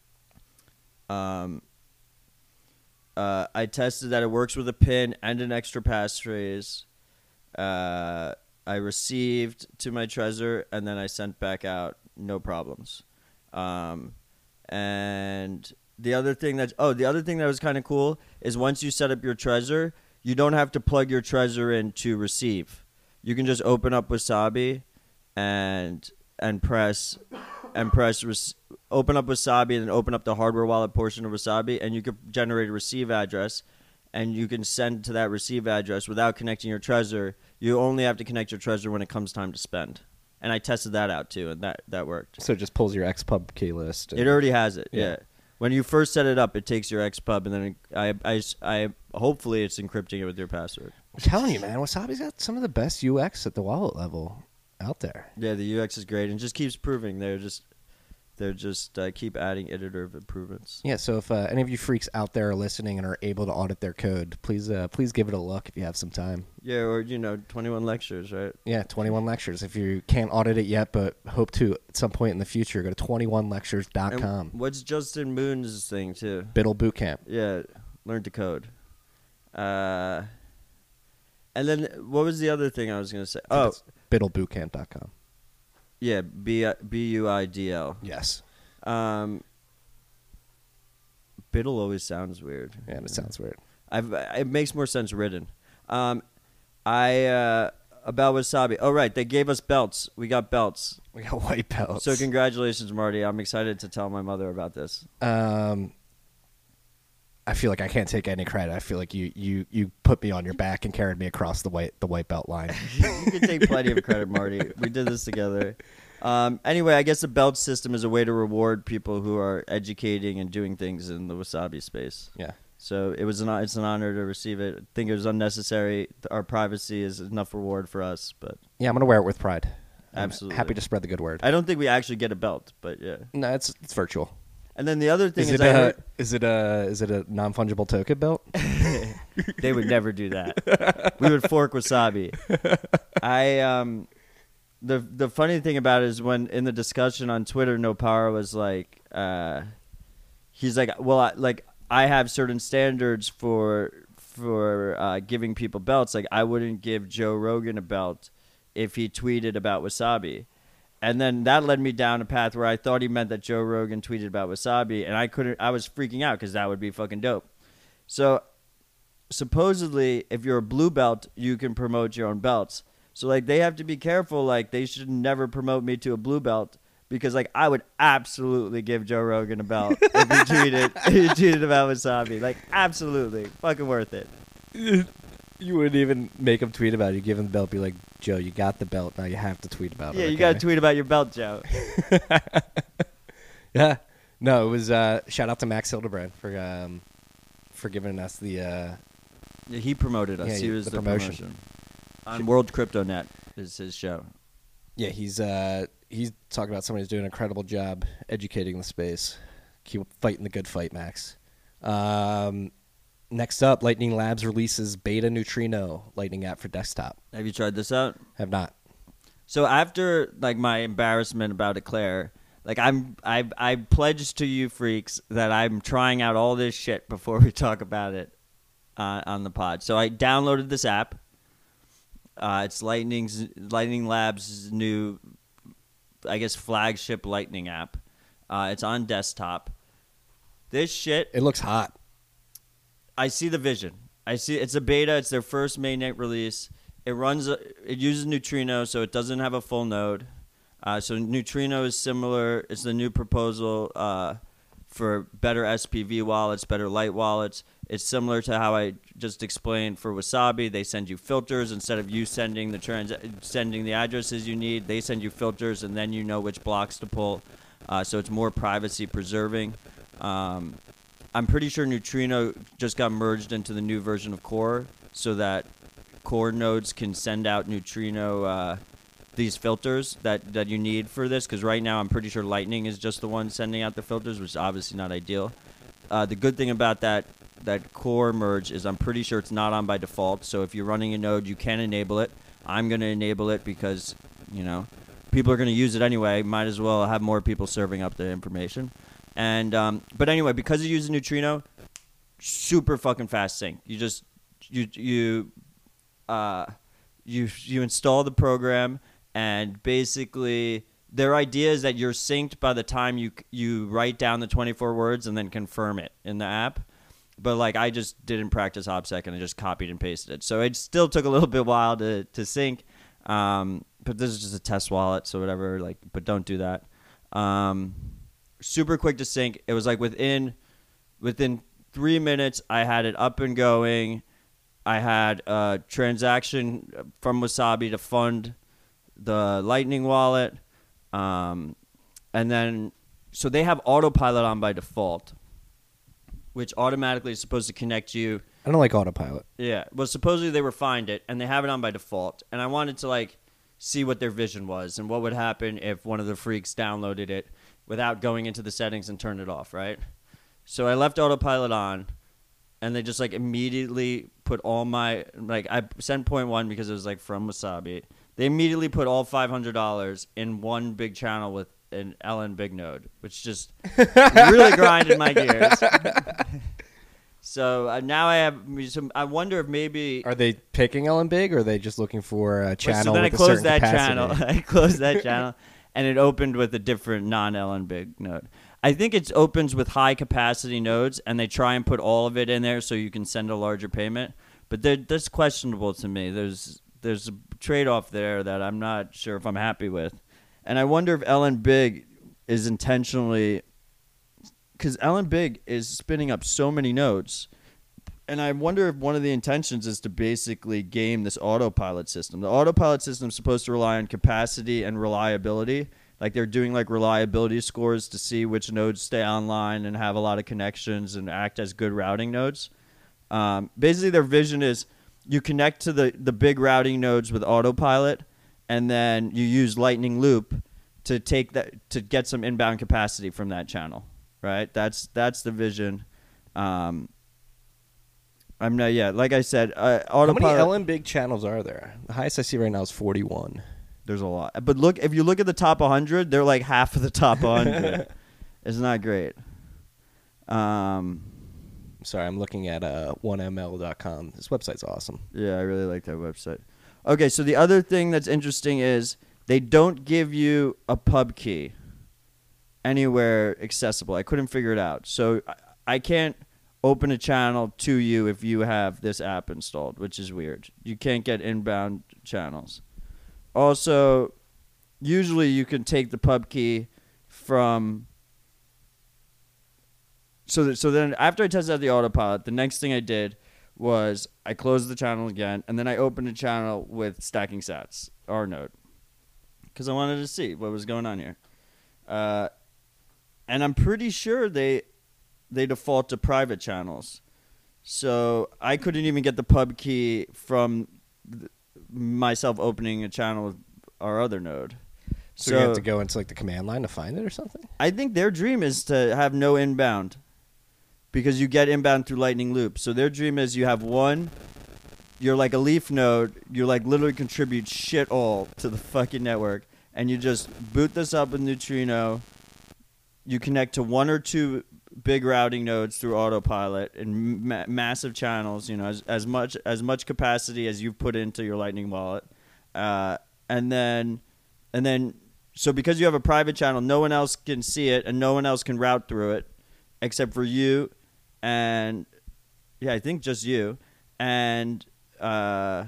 Um. Uh, I tested that it works with a pin and an extra passphrase. Uh, I received to my Trezor and then I sent back out, no problems. Um, and the other thing that oh, the other thing that was kind of cool is once you set up your Trezor, you don't have to plug your Trezor in to receive. You can just open up Wasabi and and press and press rec- open up Wasabi and then open up the hardware wallet portion of Wasabi, and you could generate a receive address, and you can send to that receive address without connecting your Trezor. You only have to connect your Trezor when it comes time to spend. And I tested that out too, and that, that worked.
So it just pulls your X pub key list. and-
It already has it. Yeah.
Yeah.
When you first set it up, it takes your X pub, and then it, I, I, I hopefully it's encrypting it with your password.
I'm telling you, man, Wasabi's got some of the best U X at the wallet level out there.
Yeah, the U X is great, and just keeps proving. They're just they're just uh, keep adding iterative improvements.
Yeah, so if uh, any of you freaks out there are listening and are able to audit their code, please uh, please give it a look if you have some time.
Yeah, or you know, twenty-one lectures, right?
Yeah, twenty-one lectures. If you can't audit it yet but hope to at some point in the future, go to twenty-one lectures dot com.
And what's Justin Moon's thing too?
Biddle Bootcamp.
Yeah, learn to code. Uh, and then what was the other thing I was gonna say? Oh,
biddle bootcamp dot com.
yeah, B B U I D L.
Yes.
Um, Biddle always sounds weird.
Yeah, and it sounds weird.
I've it makes more sense written. Um, I uh, about Wasabi. Oh right, they gave us belts. We got belts.
We got white belts.
So congratulations, Marty. I'm excited to tell my mother about this.
Um, I feel like I can't take any credit. I feel like you, you, you put me on your back and carried me across the white the white belt line.
You can take plenty of credit, Marty. We did this together. Um, anyway, I guess the belt system is a way to reward people who are educating and doing things in the Wasabi space.
Yeah.
So it was an it's an honor to receive it. I think it was unnecessary. Our privacy is enough reward for us, but
Yeah, I'm gonna wear it with pride. I'm
Absolutely.
happy to spread the good word.
I don't think we actually get a belt. But yeah.
No, it's it's virtual.
And then the other thing
Is
is,
it
I
a
heard,
is it a is it a non fungible token belt?
they would never do that. We would fork Wasabi. I um, the the funny thing about it is when in the discussion on Twitter, No Power was like, uh, he's like, well, I, like I have certain standards for for uh, giving people belts. Like I wouldn't give Joe Rogan a belt if he tweeted about Wasabi. And then that led me down a path where I thought he meant that Joe Rogan tweeted about Wasabi, and I couldn't. I was freaking out because that would be fucking dope. So supposedly, if you're a blue belt, you can promote your own belts. So like they have to be careful. Like they should never promote me to a blue belt because like I would absolutely give Joe Rogan a belt if he tweeted if he tweeted about Wasabi. Like absolutely, fucking worth it.
You wouldn't even make him tweet about it. You give him the belt, be like, Joe, you got the belt. Now you have to tweet about
Yeah,
it.
you
okay?
got to tweet about your belt, Joe.
Yeah. No, it was uh, shout out to Max Hildebrand for um, for giving us the uh,
Yeah, he promoted us.
Yeah,
he
yeah,
was
the
the,
promotion.
promotion. On World Crypto Net is his show.
Yeah, he's uh, he's talking about somebody who's doing an incredible job educating the space. Keep fighting the good fight, Max. Um, next up, Lightning Labs releases Beta Neutrino Lightning app for desktop.
Have you tried this out?
Have not.
So after like my embarrassment about Eclair, like I'm I I pledged to you freaks that I'm trying out all this shit before we talk about it uh, on the pod. So I downloaded this app. Uh, it's Lightning's Lightning Labs' new, I guess, flagship Lightning app. Uh, it's on desktop. This shit,
It looks hot.
I see the vision. I see it's a beta. It's their first mainnet release. It runs. A, it uses Neutrino, so it doesn't have a full node. Uh, so Neutrino is similar. It's the new proposal uh, for better S P V wallets, better light wallets. It's similar to how I just explained for Wasabi. They send you filters instead of you sending the trans sending the addresses you need. They send you filters, and then you know which blocks to pull. Uh, so it's more privacy preserving. Um, I'm pretty sure Neutrino just got merged into the new version of Core, so that Core nodes can send out Neutrino uh, these filters that, that you need for this. Because right now, I'm pretty sure Lightning is just the one sending out the filters, which is obviously not ideal. Uh, the good thing about that that Core merge is I'm pretty sure it's not on by default. So if you're running a node, you can enable it. I'm going to enable it because, you know, people are going to use it anyway. Might as well have more people serving up the information. And um, but anyway, because it uses Neutrino, super fucking fast sync. You just you you uh, you you install the program, and basically their idea is that you're synced by the time you you write down the twenty-four words and then confirm it in the app. But like I just didn't practice OPSEC and I just copied and pasted it. So it still took a little bit while to to sync. Um, but this is just a test wallet, so whatever. Like, but don't do that. Um, super quick to sync. It was like within within three minutes, I had it up and going. I had a transaction from Wasabi to fund the Lightning wallet, um, and then so they have autopilot on by default, which automatically is supposed to connect you.
I don't like autopilot.
Yeah, well, supposedly they refined it, and they have it on by default. And I wanted to like see what their vision was and what would happen if one of the freaks downloaded it without going into the settings and turned it off, right? So I left autopilot on, and they just like immediately put all my like I sent point one because it was like from Wasabi. They immediately put all five hundred dollars in one big channel with an L N big node, which just really grinded my gears. So uh, now I have some. I wonder if maybe
Are they picking Ellen Big, or are they just looking for a channel?
So then I
with a
closed
certain
that
capacity?
channel. I closed that channel, and it opened with a different non-Ellen Big node. I think it opens with high capacity nodes, and they try and put all of it in there so you can send a larger payment. But that's questionable to me. There's there's a trade-off there that I'm not sure if I'm happy with, and I wonder if Ellen Big is intentionally, because Ellen Big is spinning up so many nodes. And I wonder if one of the intentions is to basically game this autopilot system. The autopilot system is supposed to rely on capacity and reliability. Like they're doing like reliability scores to see which nodes stay online and have a lot of connections and act as good routing nodes. Um, basically, their vision is you connect to the, the big routing nodes with autopilot, and then you use Lightning Loop to take that to get some inbound capacity from that channel. Right? That's that's the vision. Um, I'm not yet. Like I said, uh, autopilot.
How many Ellen Big channels are there? The highest I see right now is forty-one.
There's a lot, but look, if you look at the top one hundred, they're like half of the top one hundred. It's not great. Um,
Sorry, I'm looking at uh, one M L dot com. This website's awesome.
yeah, I really like that website. Okay, so the other thing that's interesting is they don't give you a pub key anywhere accessible. I couldn't figure it out, so I, I can't open a channel to you if you have this app installed, which is weird. You can't get inbound channels. Also, usually you can take the pub key from... So, that, so then after I tested out the autopilot, the next thing I did was I closed the channel again, and then I opened a channel with Stacking Sats, our node, because I wanted to see what was going on here. Uh, and I'm pretty sure they... they default to private channels.
So I couldn't even get the pub key from th- myself opening a channel with our other node.
So, you have to go into like the command line to find it or something?
I think their dream is to have no inbound because you get inbound through Lightning Loop. So their dream is you have one, you're like a leaf node, you like literally contribute shit all to the fucking network, and you just boot this up with Neutrino. You connect to one or two big routing nodes through autopilot and ma- massive channels, you know, as, as much as much capacity as you've put into your Lightning wallet. Uh, and then and then so because you have a private channel, no one else can see it and no one else can route through it except for you and yeah, I think just you. And uh,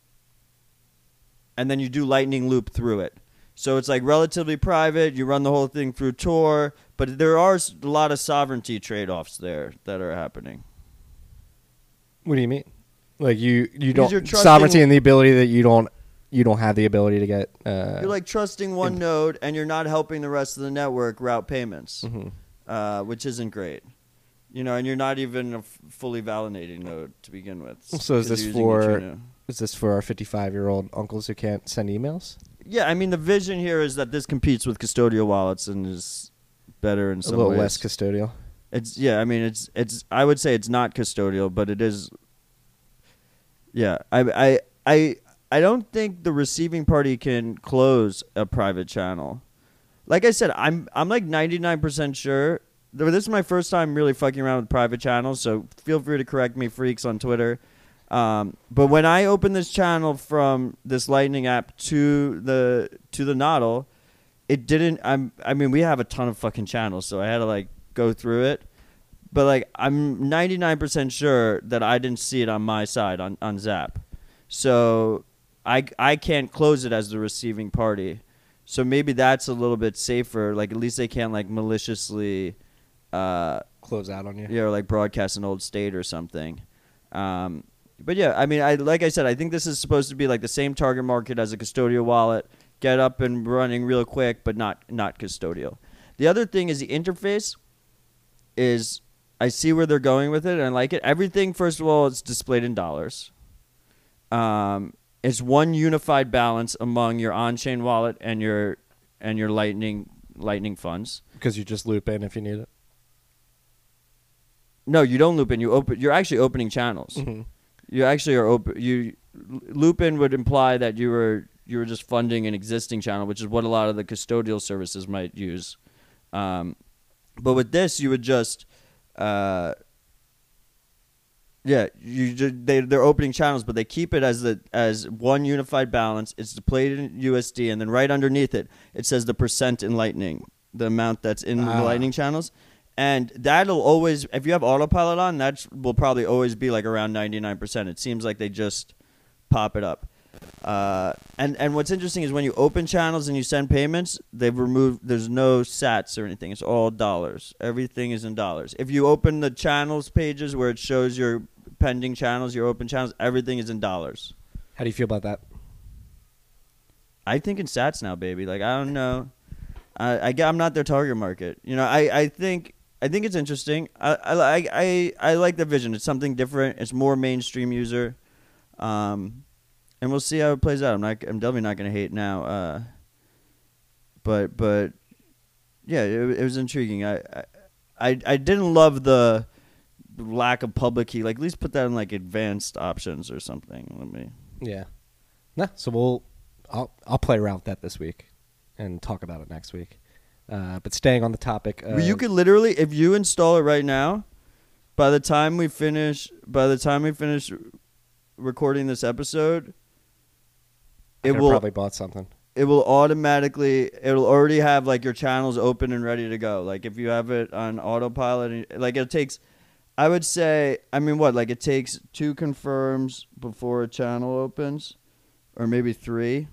and then you do Lightning Loop through it. So it's like relatively private. You run the whole thing through Tor, but there are a lot of sovereignty trade-offs there that are happening.
What do you mean? Like you, you
Because
don't
you're trusting-
sovereignty and the ability that you don't you don't have the ability to get. Uh,
You're like trusting one
in-
node, and you're not helping the rest of the network route payments,
mhm.
uh, which isn't great. You know, and you're not even a f- fully validating node to begin with.
So is
'cause
this
you're using
for-
Neutrino.
Is this for our fifty-five-year-old uncles who can't send emails?
Yeah, I mean, the vision here is that this competes with custodial wallets and is better in
A
some
little
ways.
less custodial.
It's yeah. I mean, it's it's. I would say it's not custodial, but it is. Yeah, I I I I don't think the receiving party can close a private channel. Like I said, I'm I'm like ninety-nine percent sure. This is my first time really fucking around with private channels, so feel free to correct me, freaks, on Twitter. Um, but when I opened this channel from this Lightning app to the to the Nodl, it didn't. I'm. I mean, we have a ton of fucking channels, so I had to like go through it. But like, I'm ninety-nine percent sure that I didn't see it on my side on on Zap, so I I can't close it as the receiving party. So maybe that's a little bit safer. Like at least they can't like maliciously, uh,
Close out on you.
yeah, or like broadcast an old state or something. Um, but yeah, I mean, I like I said, I think this is supposed to be like the same target market as a custodial wallet. Get up and running real quick, but not not custodial. The other thing is the interface is I see where they're going with it and I like it. Everything, first of all, it's displayed in dollars. Um, it's one unified balance among your on-chain wallet and your and your Lightning Lightning funds.
Because you just loop in if you need it.
No, you don't loop in. You open. You're actually opening channels.
Mm-hmm.
You actually are open. You loop in would imply that you were you were just funding an existing channel, which is what a lot of the custodial services might use. Um, but with this, you would just, uh, yeah, you just, they they're opening channels, but they keep it as the as one unified balance. It's displayed in U S D, and then right underneath it, it says the percent in Lightning, the amount that's in
Ah.
the Lightning channels. And that'll always, if you have autopilot on, that will probably always be like around ninety-nine percent. It seems like they just pop it up. Uh, and, and what's interesting is when you open channels and you send payments, they've removed, there's no sats or anything. It's all dollars. Everything is in dollars. If you open the channels pages where it shows your pending channels, your open channels, everything is in dollars.
How do you feel about that?
I think in sats now, baby. Like, I don't know. I, I, I'm not their target market. You know, I, I think... I think it's interesting. I, I, I, I like the vision. It's something different. It's more mainstream user, um, and we'll see how it plays out. I'm not. I'm definitely not going to hate now. Uh, but but yeah, it, it was intriguing. I, I I didn't love the lack of public key. Like at least put that in like advanced options or something. Let me.
Yeah. No, so we'll I'll I'll play around with that this week and talk about it next week. Uh, but staying on the topic, uh,
you could literally, if you install it right now, by the time we finish, by the time we finish recording this episode,
I
it
could've
will
probably bought something.
it will automatically, it'll already have like your channels open and ready to go. Like if you have it on autopilot, like it takes, I would say, I mean what, like it takes two confirms before a channel opens, or maybe three.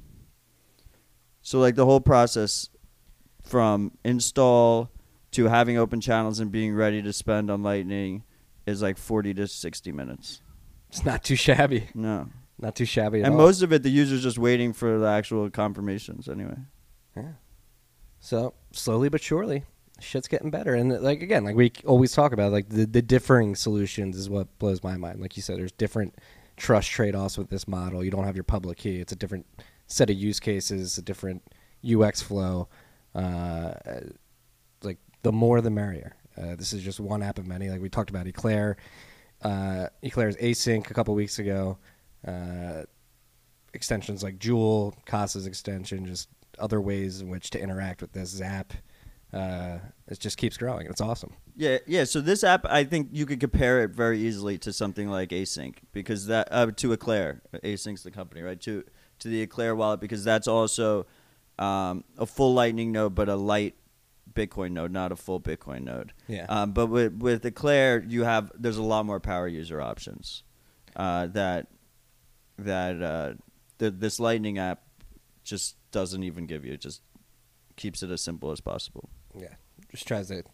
So like the whole process from install to having open channels and being ready to spend on Lightning is like forty to sixty minutes.
It's not too shabby.
No.
Not too shabby at
And
all.
most of it, the user's just waiting for the actual confirmations anyway.
Yeah. So slowly but surely, shit's getting better. And like again, like we always talk about, like the, the differing solutions is what blows my mind. Like you said, there's different trust trade-offs with this model. You don't have your public key. It's a different set of use cases, a different U X flow. Uh, like the more the merrier. Uh, this is just one app of many. Like we talked about Eclair. Uh, Eclair's async a couple weeks ago. Uh, extensions like Joule, Casa's extension, just other ways in which to interact with this Zap. Uh, it just keeps growing. It's awesome.
Yeah, yeah. So this app, I think you could compare it very easily to something like Async, because that uh, to Eclair. Async's the company, right? To to the Eclair wallet, because that's also um, a full Lightning node, but a light Bitcoin node, not a full Bitcoin node.
Yeah.
Um, but with with Eclair, you have there's a lot more power user options uh, that that uh, th- this Lightning app just doesn't even give you. It just keeps it as simple as possible.
Yeah. Just tries to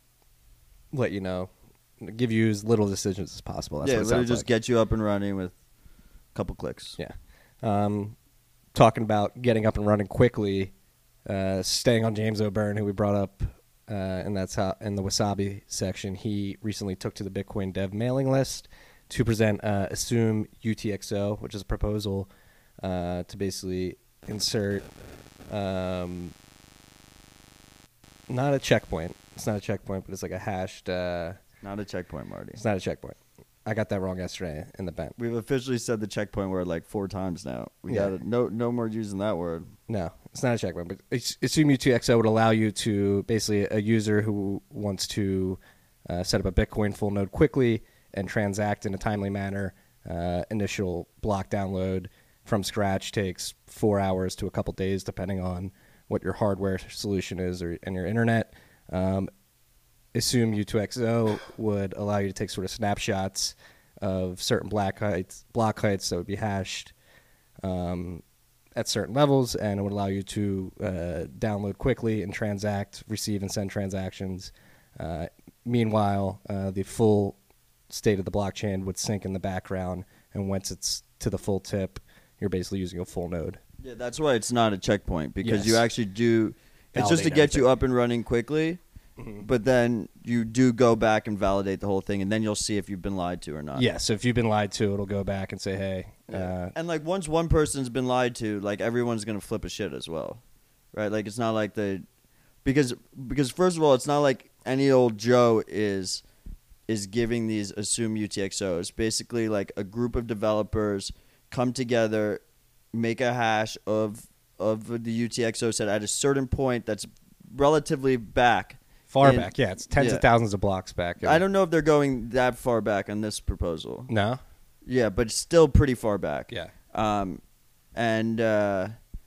let you know, give you as little decisions as possible. That's
yeah,
what it
literally
sounds
just
like.
get you up and running with a couple clicks.
Yeah. Um, talking about getting up and running quickly, uh, staying on James O'Byrne, who we brought up, uh, and that's how in the Wasabi section. He recently took to the Bitcoin Dev mailing list to present uh, Assume U T X O, which is a proposal uh, to basically insert um, not a checkpoint. It's not a checkpoint, but it's like a hashed. Uh,
Not a checkpoint, Marty.
it's not a checkpoint. I got that wrong yesterday in the bank.
We've officially said the checkpoint word like four times now. We
Yeah.
got no no more using that word.
No, it's not a checkpoint. But it's- Assume U T X O would allow you to basically a user who wants to uh, set up a Bitcoin full node quickly and transact in a timely manner. Uh, initial block download from scratch takes four hours to a couple days, depending on what your hardware solution is or and your internet. Um, Assume U two X O would allow you to take sort of snapshots of certain block heights, block heights that would be hashed um, at certain levels, and it would allow you to uh, download quickly and transact, receive and send transactions. Uh, meanwhile, uh, the full state of the blockchain would sync in the background, and once it's to the full tip, you're basically using a full node.
Yeah, that's why it's not a checkpoint, because you
Yes.
actually do. It's just to
Validate
get you
everything.
up and running quickly,
Mhm.
but then you do go back and validate the whole thing, and then you'll see if you've been lied to or not.
Yeah, so if you've been lied to, it'll go back and say, hey,
Yeah.
uh,
And like once one person's been lied to, like everyone's gonna flip a shit as well, right? Like it's not like the because because first of all, it's not like any old Joe is is giving these Assume U T X Os. Basically, like a group of developers come together, make a hash of of the U T X O set at a certain point that's relatively back.
far
And-
back. Yeah, it's tens
yeah.
of thousands of blocks back.
I don't know if they're going that far back on this proposal.
No?
Yeah, but it's still pretty far back.
Yeah.
Um, and uh,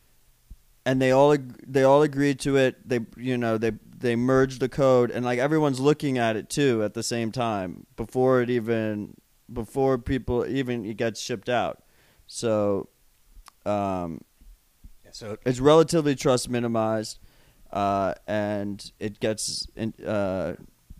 and they all ag- they all agreed to it. They you know they they merged the code, and like everyone's looking at it too at the same time before it even before people even it gets shipped out. So um,
Yeah, so
it's relatively trust minimized, uh, and it gets in, uh,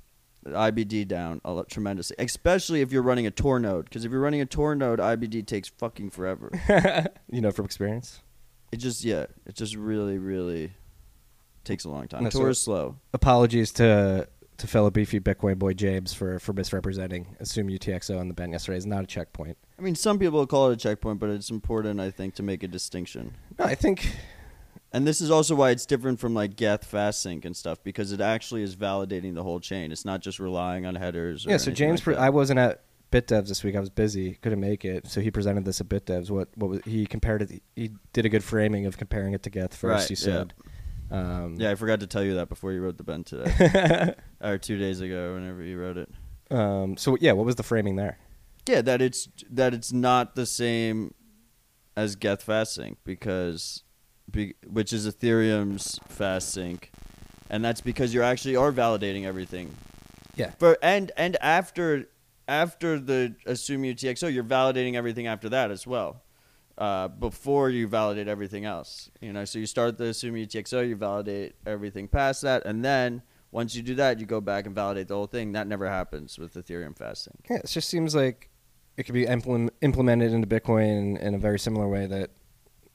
I B D down a lot, tremendously, especially if you're running a Tor node. Because if you're running a Tor node, I B D takes fucking forever.
you know from experience?
It just yeah, it just really really takes a long time.
No,
Tor
so-
is slow.
Apologies to to fellow beefy Bitcoin boy James for, for misrepresenting Assume U T X O on the Ben yesterday. It's not a checkpoint.
I mean, some people call it a checkpoint, but it's important, I think, to make a distinction.
No, I think
And this is also why it's different from like Geth FastSync and stuff, because it actually is validating the whole chain. It's not just relying on headers. Or
yeah. So
anything
James,
like
pre-
that.
I wasn't at BitDevs this week. I was busy, couldn't make it. So he presented this at BitDevs. What what was, he compared it? He did a good framing of comparing it to Geth first.
Right,
He
yeah.
said, um,
Yeah, I forgot to tell you that before you wrote the Ben today, or two days ago, whenever you wrote it.
um, so yeah, what was the framing there?
Yeah, that it's that it's not the same as Geth FastSync because, be, which is Ethereum's FastSync, and that's because you actually are validating everything.
Yeah.
For and and after after the Assume U T X O, you're validating everything after that as well. Uh, before you validate everything else, you know, so you start the Assume U T X O, you validate everything past that, and then once you do that, you go back and validate the whole thing. That never happens with Ethereum FastSync.
Yeah, it just seems like it could be implement, implemented into Bitcoin in, in a very similar way that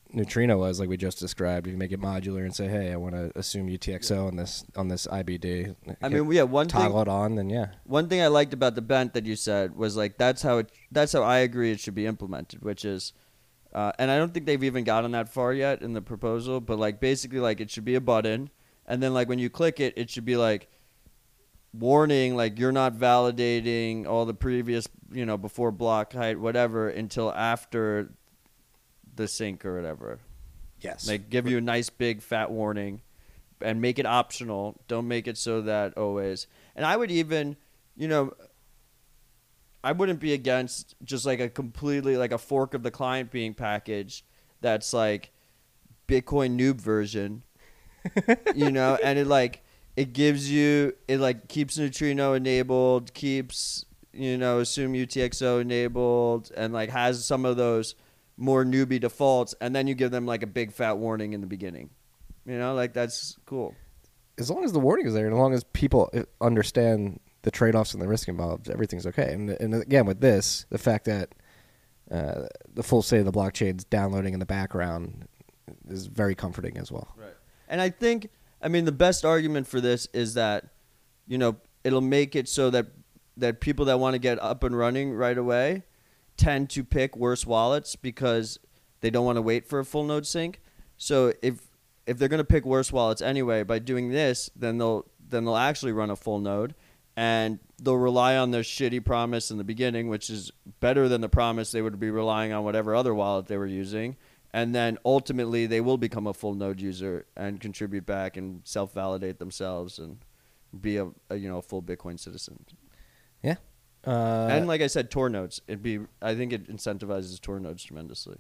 neutrino was, like we just described. You make it modular and say, "Hey, I want to assume U T X O on this on this I B D."
I mean, yeah, one thing
toggle it on, then yeah.
one thing I liked about the bent that you said was like that's how it that's how I agree it should be implemented, which is, uh, and I don't think they've even gotten that far yet in the proposal, but like basically like it should be a button, and then like when you click it, it should be like warning, like you're not validating all the previous, you know, before block height, whatever, until after the sync or whatever.
Yes.
Like give you a nice big fat warning and make it optional. Don't make it so that always. And I would even, you know, I wouldn't be against just like a completely like a fork of the client being packaged that's like Bitcoin noob version, you know, and it like it gives you, it like keeps neutrino enabled, keeps, you know, assume U T X O enabled, and like has some of those more newbie defaults, and then you give them like a big fat warning in the beginning. You know, like that's cool.
As long as the warning is there, and as long as people understand the trade-offs and the risk involved, everything's okay. And, and again, with this, the fact that uh, the full state of the blockchain's downloading in the background is very comforting as well.
Right. And I think, I mean, the best argument for this is that, you know, it'll make it so that that people that want to get up and running right away tend to pick worse wallets because they don't want to wait for a full node sync. So if if they're going to pick worse wallets anyway, by doing this, then they'll then they'll actually run a full node, and they'll rely on their shitty promise in the beginning, which is better than the promise they would be relying on whatever other wallet they were using. And then ultimately they will become a full node user and contribute back and self-validate themselves and be a, a you know a full Bitcoin citizen.
Yeah. Uh,
and like I said, Tor nodes. It'd be. I think it incentivizes Tor nodes tremendously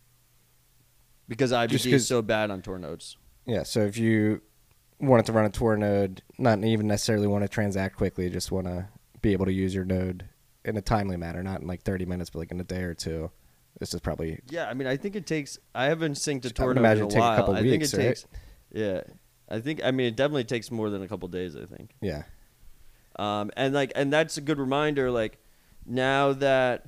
because I B D is so bad on Tor nodes.
Yeah. So if you wanted to run a Tor node, not even necessarily want to transact quickly, just want to be able to use your node in a timely manner, not in like thirty minutes, but like in a day or two. This is probably.
Yeah, I mean, I think it takes. I haven't synced a Tor
I would
node
imagine
in a
take
while.
a couple
I
weeks,
think it
right?
takes. Yeah, I think. I mean, it definitely takes more than a couple days. I think.
Yeah.
Um, and like, and that's a good reminder. Like, now that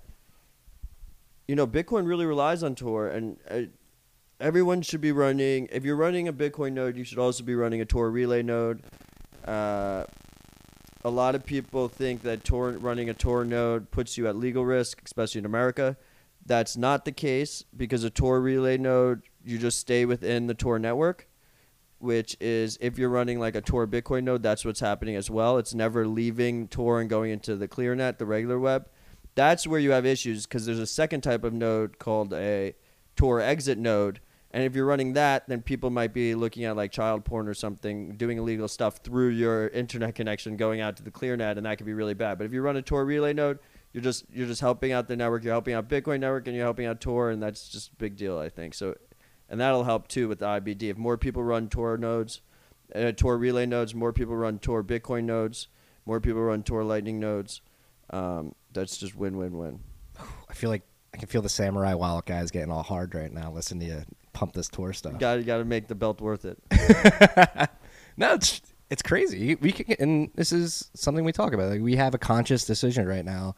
you know, Bitcoin really relies on Tor, and uh, everyone should be running. If you're running a Bitcoin node, you should also be running a Tor relay node. Uh, a lot of people think that Tor running a Tor node puts you at legal risk, especially in America. That's not the case because a Tor relay node, you just stay within the Tor network, which is if you're running like a Tor Bitcoin node, that's what's happening as well. It's never leaving Tor and going into the ClearNet, the regular web. That's where you have issues because there's a second type of node called a Tor exit node. And if you're running that, then people might be looking at like child porn or something, doing illegal stuff through your internet connection, going out to the ClearNet, and that could be really bad. But if you run a Tor relay node, you're just you're just helping out the network, you're helping out Bitcoin network, and you're helping out Tor, and that's just a big deal, I think. So, and that'll help too with the I B D. If more people run Tor nodes, uh, Tor relay nodes, more people run Tor Bitcoin nodes, more people run Tor Lightning nodes, um, that's just win win win.
I feel like I can feel the Samurai Wallet guys getting all hard right now. Listen to you pump this Tor stuff.
Got to got to make the belt worth it.
No, it's it's crazy. We can, and this is something we talk about. Like, we have a conscious decision right now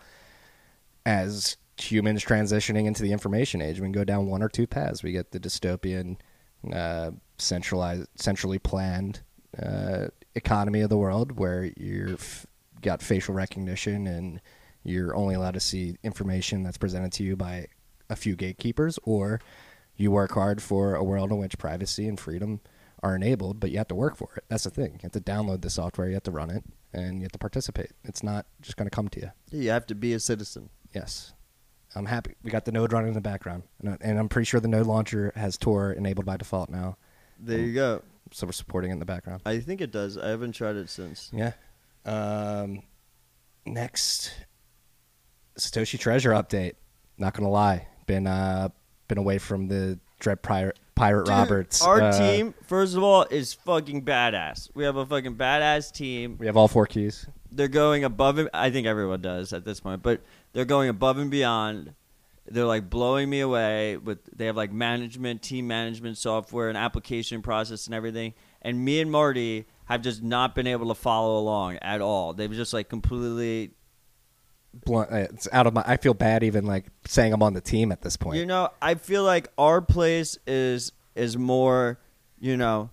as humans transitioning into the information age. We can go down one or two paths. We get the dystopian, uh, centralized, centrally planned uh, economy of the world, where you're f- got facial recognition and you're only allowed to see information that's presented to you by a few gatekeepers, or you work hard for a world in which privacy and freedom are enabled, but you have to work for it. That's the thing. You have to download the software, you have to run it, and you have to participate. It's not just going to come to you.
You have to be a citizen.
Yes. I'm happy. We got the node running in the background, and, and I'm pretty sure the node launcher has Tor enabled by default now.
There you go.
So we're supporting it in the background.
I think it does. I haven't tried it since.
Yeah. Um, next, Satoshi Treasure update. Not gonna lie, been uh been away from the Dread Pirate, Pirate
Dude,
Roberts.
Our
uh,
team, first of all, is fucking badass. We have a fucking badass team.
We have all four keys.
They're going above and I think everyone does at this point, but they're going above and beyond. They're like blowing me away with they have like management, team management software and application process and everything. And me and Marty have just not been able to follow along at all. They've just like completely
blunt. uh, It's out of my. I feel bad even like saying I'm on the team at this point.
You know, I feel like our place is is more, you know,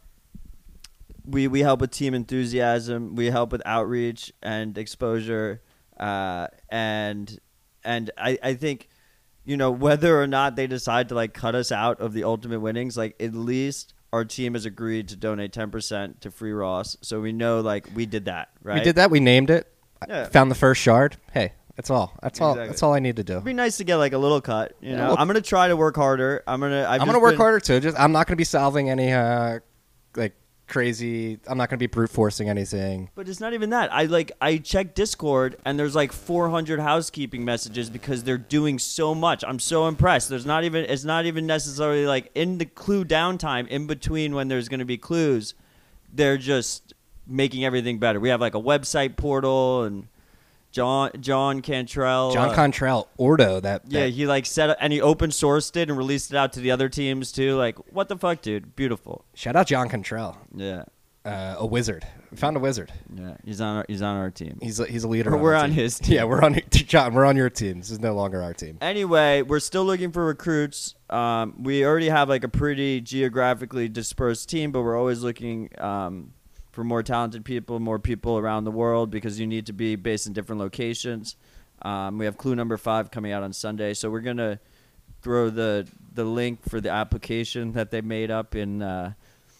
we we help with team enthusiasm, we help with outreach and exposure, uh, and and I I think, you know, whether or not they decide to like cut us out of the ultimate winnings, like at least our team has agreed to donate ten percent to Free Ross, so we know like we did that, right?
We did that. We named it.
Yeah.
I found the first shard. Hey, that's all. That's all.
Exactly.
That's all I need to do.
It'd be nice to get like a little cut, you
Yeah,
know.
well-
I'm gonna try to work harder. I'm gonna. I've
I'm
just
gonna work
been-
harder too. Just I'm not gonna be solving any uh like crazy. I'm not gonna be brute forcing anything.
But it's not even that. I like I check Discord and there's like four hundred housekeeping messages because they're doing so much. I'm so impressed. There's not even it's not even necessarily like in the clue downtime in between when there's going to be clues. They're just making everything better. We have like a website portal and John John Cantrell
John
uh,
Contral, Ordo. That,
yeah,
that
he like set up and he open sourced it and released it out to the other teams too. Like what the fuck, dude? Beautiful.
shout out John Contral,
Yeah.
uh, a wizard. Found a wizard.
Yeah. He's on our he's on our team.
He's a, he's a leader.
Or
on
we're
our
on
team.
his team.
Yeah, we're on John. We're on your team. This is no longer our team.
Anyway, we're still looking for recruits. Um, we already have like a pretty geographically dispersed team, but we're always looking um, for more talented people, more people around the world because you need to be based in different locations. Um, we have clue number five coming out on Sunday, so we're gonna throw the the link for the application that they made up in uh,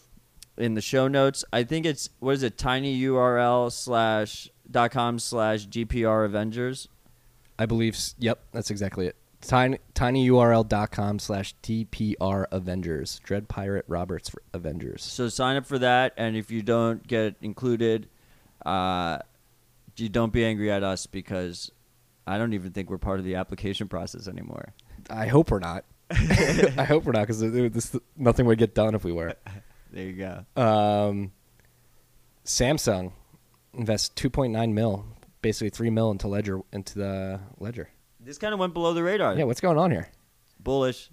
in the show notes. I think it's what is it? tinyurl slash dot com slash gpr avengers.
I believe. s- Yep, that's exactly it. Tiny tinyurl.com slash TPR Avengers. Dread Pirate Roberts Avengers.
So sign up for that, and if you don't get included, uh, you don't be angry at us because I don't even think we're part of the application process anymore.
I hope we're not. I hope we're not because this nothing would get done if we were.
There you go.
Um, Samsung invests two point nine mil, basically three mil into Ledger into the Ledger.
This kind of went below the radar.
Yeah, what's going on here?
Bullish.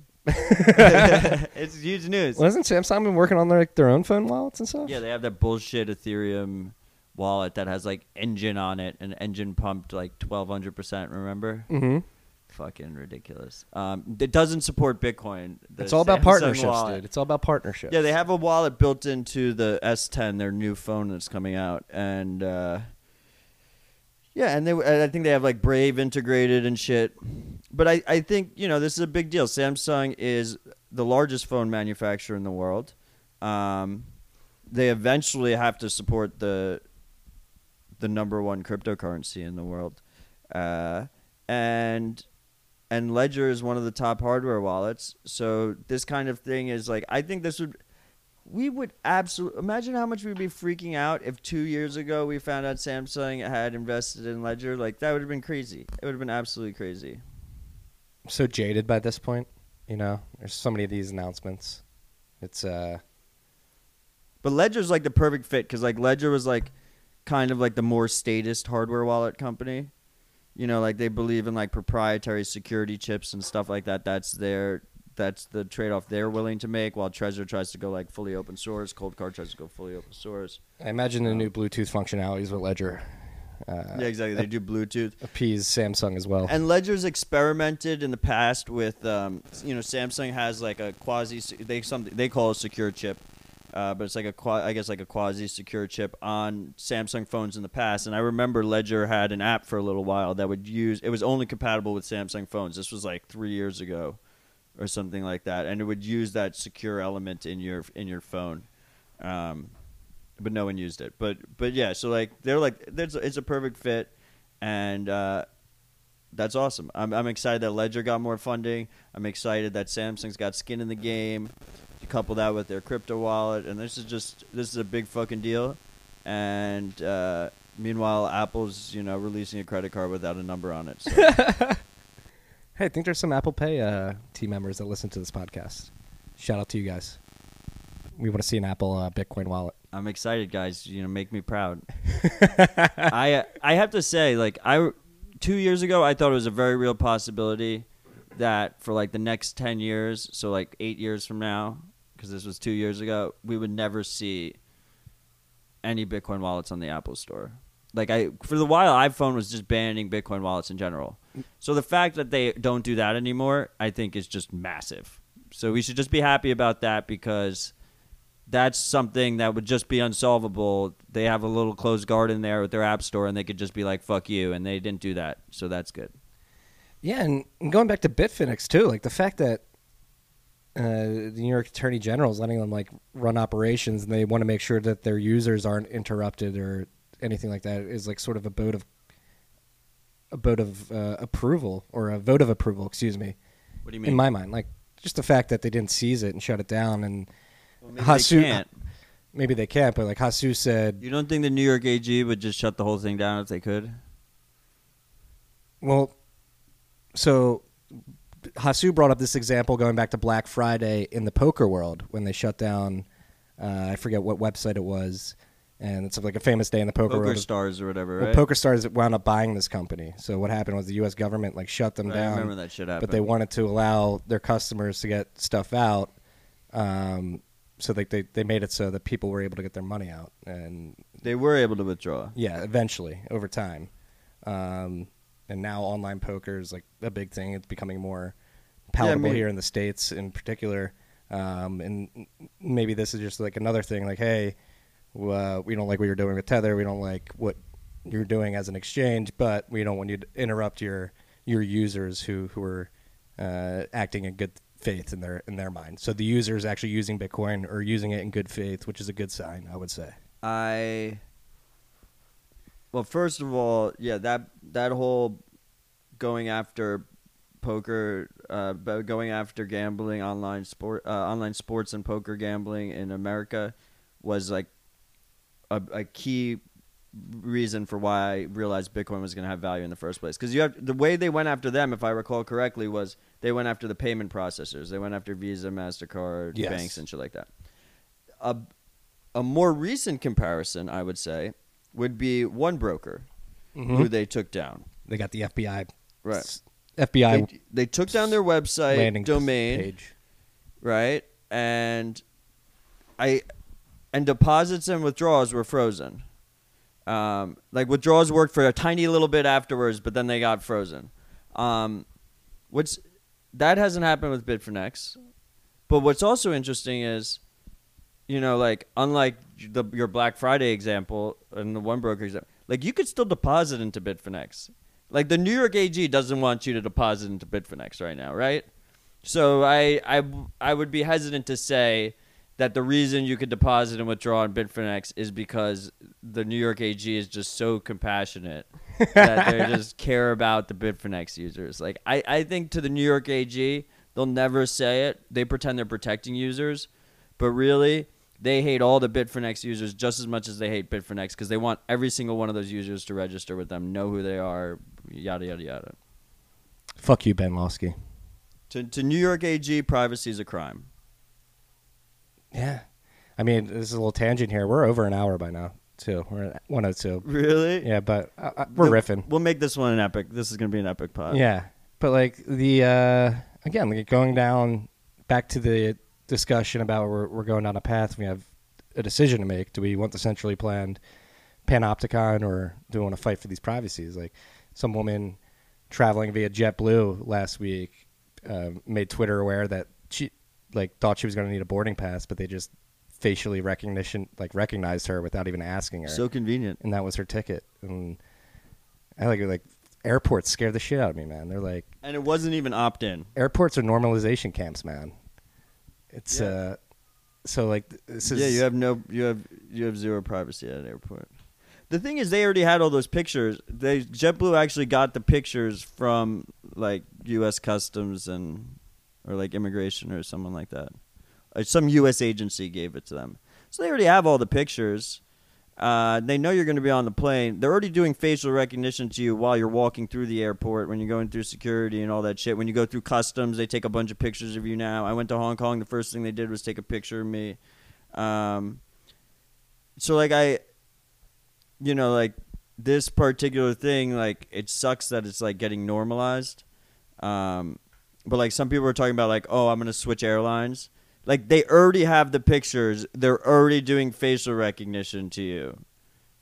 It's huge news.
Well, hasn't Samsung been working on their like, their own phone wallets and stuff?
Yeah, they have that bullshit Ethereum wallet that has like engine on it, and engine pumped like twelve hundred percent. Remember?
Mm-hmm.
Fucking ridiculous. Um, it doesn't support Bitcoin. The
It's all about
Samsung
partnerships,
wallet.
dude. It's all about partnerships.
Yeah, they have a wallet built into the S ten, their new phone that's coming out, and uh, yeah, and they and I think they have like Brave integrated and shit. But I, I think you know this is a big deal. Samsung is the largest phone manufacturer in the world. Um, they eventually have to support the the number one cryptocurrency in the world, uh, and. And Ledger is one of the top hardware wallets. So this kind of thing is like, I think this would, we would absolutely, imagine how much we'd be freaking out if two years ago we found out Samsung had invested in Ledger. Like, that would have been crazy. It would have been absolutely crazy.
I'm so jaded by this point. You know, there's so many of these announcements. It's, uh,
But Ledger's like the perfect fit because like Ledger was like kind of like the more statist hardware wallet company. You know, like they believe in like proprietary security chips and stuff like that. That's their that's the trade off they're willing to make. While Trezor tries to go like fully open source, Cold Card tries to go fully open source.
I imagine the new Bluetooth functionalities with Ledger uh,
Yeah, exactly. They do Bluetooth.
appease Samsung as well.
And Ledger's experimented in the past with, um, you know, Samsung has like a quasi they something they call a secure chip. Uh, but it's like a qua- I guess like a quasi secure chip on Samsung phones in the past, and I remember Ledger had an app for a little while that would use. It was only compatible with Samsung phones. This was like three years ago, or something like that, and it would use that secure element in your in your phone. Um, but no one used it. But but yeah, so like they're like there's it's a perfect fit, and uh, that's awesome. I'm I'm excited that Ledger got more funding. I'm excited that Samsung's got skin in the game. You couple that with their crypto wallet, and this is just this is a big fucking deal. And uh, meanwhile, Apple's you know releasing a credit card without a number on it. So.
Hey, I think there's some Apple Pay uh, team members that listen to this podcast. Shout out to you guys. We want to see an Apple uh, Bitcoin wallet.
I'm excited, guys. You know, make me proud. I I have to say, like I two years ago, I thought it was a very real possibility that for like the next ten years, so like eight years from now, because this was two years ago, we would never see any Bitcoin wallets on the Apple Store.
Like I, for the while, iPhone was just banning Bitcoin wallets in general. So the fact that they don't do that anymore, I think, is just massive. So we should just be happy about that because that's something that would just be unsolvable. They have a little closed garden there with their app store, and they could just be like, "Fuck you," and they didn't do that. So that's good.
Yeah, and, and going back to Bitfinex too, like the fact that uh, the New York Attorney General is letting them like run operations, and they want to make sure that their users aren't interrupted or anything like that is like sort of a vote of a vote of uh, approval or a vote of approval. Excuse me.
What do you mean?
In my mind, like just the fact that they didn't seize it and shut it down, and
Well, maybe
Hasu,
they can't.
maybe they can't, but like Hasu said,
You don't think the New York A G would just shut the whole thing down if they could?
well, so Hasu brought up this example going back to Black Friday in the poker world when they shut down. Uh, I forget what website it was, and it's like a famous day in the poker,
Poker
world.
Stars or whatever,
Well,
right?
Poker Stars wound up buying this company. So what happened was the U S government like shut them
Right,
down.
I remember that shit happened.
But they wanted to allow their customers to get stuff out. Um, so they, they they made it so that people were able to get their money out, and
They were able to withdraw.
yeah, eventually over time. Um, and now online poker is like a big thing. It's becoming more palatable
mean-
here in the States in particular. Um, and maybe this is just like another thing like, hey, uh, we don't like what you're doing with Tether. We don't like what you're doing as an exchange, but we don't want you to interrupt your your users who, who are uh, acting in good faith in their in their mind. So the users actually using Bitcoin or using it in good faith, which is a good sign, I would say.
I well, first of all, yeah, that that whole going after poker, uh, bo- going after gambling, online sport, uh, online sports and poker gambling in America was like a, a key reason for why I realized Bitcoin was going to have value in the first place. Because you have the way they went after them, if I recall correctly, was they went after the payment processors. They went after Visa, MasterCard,
Yes.
banks, and shit like that. A a more recent comparison, I would say, would be one broker who they took down.
They got the F B I,
Right.
s- F B I
They, they took down their website
landing
domain,
page.
right? And I and deposits and withdrawals were frozen. Um, like withdrawals worked for a tiny little bit afterwards, but then they got frozen. Um, what's that hasn't happened with Bitfinex, but what's also interesting is, you know, like unlike the your Black Friday example and the one broker example, like you could still deposit into Bitfinex. Like the New York A G doesn't want you to deposit into Bitfinex right now, right? So I I I would be hesitant to say that the reason you could deposit and withdraw in Bitfinex is because the New York A G is just so compassionate that they just care about the Bitfinex users. Like I, I think to the New York A G, they'll never say it. They pretend they're protecting users, but really they hate all the Bitfinex users just as much as they hate Bitfinex because they want every single one of those users to register with them, know who they are, yada yada yada.
Fuck you, Ben Losky.
To to New York A G, privacy is a crime.
Yeah. I mean, this is a little tangent here. We're over an hour by now, too. We're at one oh two.
Really?
Yeah, but uh, uh, we're
The-
riffing.
We'll make this one an epic. This is gonna be an epic pod.
Yeah. But, like, the, uh, again, like going down back to the discussion about we're, we're going down a path, we have a decision to make. Do we want the centrally planned panopticon or do we want to fight for these privacies? Like, some woman traveling via JetBlue last week uh, made Twitter aware that she, like, thought she was going to need a boarding pass, but they just facially recognition, like, recognized her without even asking her.
So convenient.
And that was her ticket. And I like like airports scare the shit out of me, man. They're like
And it wasn't even opt in.
airports are normalization camps, man. It's
Yeah.
uh so like this is
Yeah, you have no, you have you have zero privacy at an airport. The thing is, they already had all those pictures. They JetBlue actually got the pictures from like U S Customs and or like immigration or someone like that. Or some U S agency gave it to them, so they already have all the pictures. Uh, they know you're going to be on the plane. They're already doing facial recognition to you while you're walking through the airport, when you're going through security and all that shit. When you go through customs, they take a bunch of pictures of you now. I went to Hong Kong. The first thing they did was take a picture of me. Um, so, like, I, you know, like, this particular thing, like, it sucks that it's, like, getting normalized. Um, but, like, some people are talking about, like, oh, I'm going to switch airlines. Like, they already have the pictures. They're already doing facial recognition to you.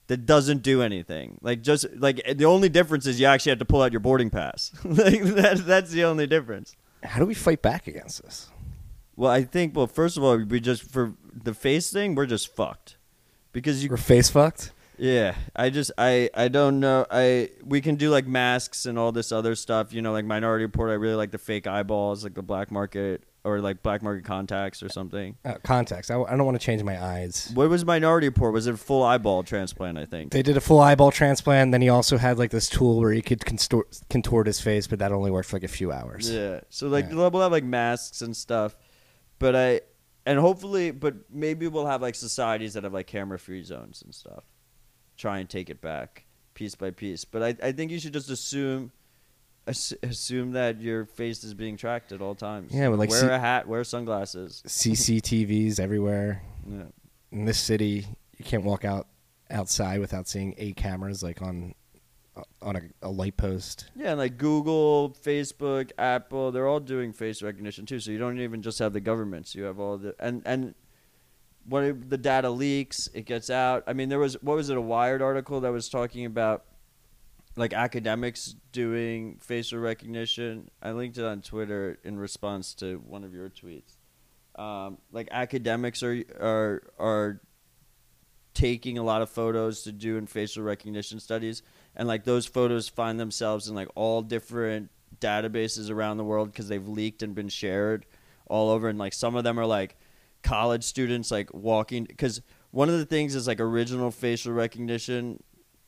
that doesn't do anything. Like just like the only difference is you actually have to pull out your boarding pass. Like that, that's the only difference.
How do we fight back against this?
Well, I think well, first of all, we just for the face thing, we're just fucked because you
We're face fucked.
Yeah, I just I I don't know. I we can do like masks and all this other stuff. You know, like Minority Report. I really like the fake eyeballs, like the black market or like black market contacts or something.
Uh, contacts. I, I don't want to change my eyes.
What was Minority Report? Was it a full eyeball transplant? I think.
They did a full eyeball transplant. Then he also had like this tool where he could contort, contort his face, but that only worked for like a few hours.
Yeah. So like
Yeah.
we'll have like masks and stuff, but I and hopefully, but maybe we'll have like societies that have like camera free zones and stuff. Try and take it back piece by piece. But I, I think you should just assume ass- assume that your face is being tracked at all times.
Yeah, but like
wear
C-
a hat, wear sunglasses.
C C T Vs everywhere.
Yeah.
In this city, you can't walk out outside without seeing eight cameras like on on a, a light post.
Yeah, and like Google, Facebook, Apple, they're all doing face recognition too. So you don't even just have the governments. You have all the and and when the data leaks, it gets out. I mean, there was what was it a Wired article that was talking about like academics doing facial recognition. I linked it on Twitter in response to one of your tweets. Um, like academics are are are taking a lot of photos to do in facial recognition studies, and like those photos find themselves in like all different databases around the world because they've leaked and been shared all over, and like some of them are like college students like walking, because one of the things is like original facial recognition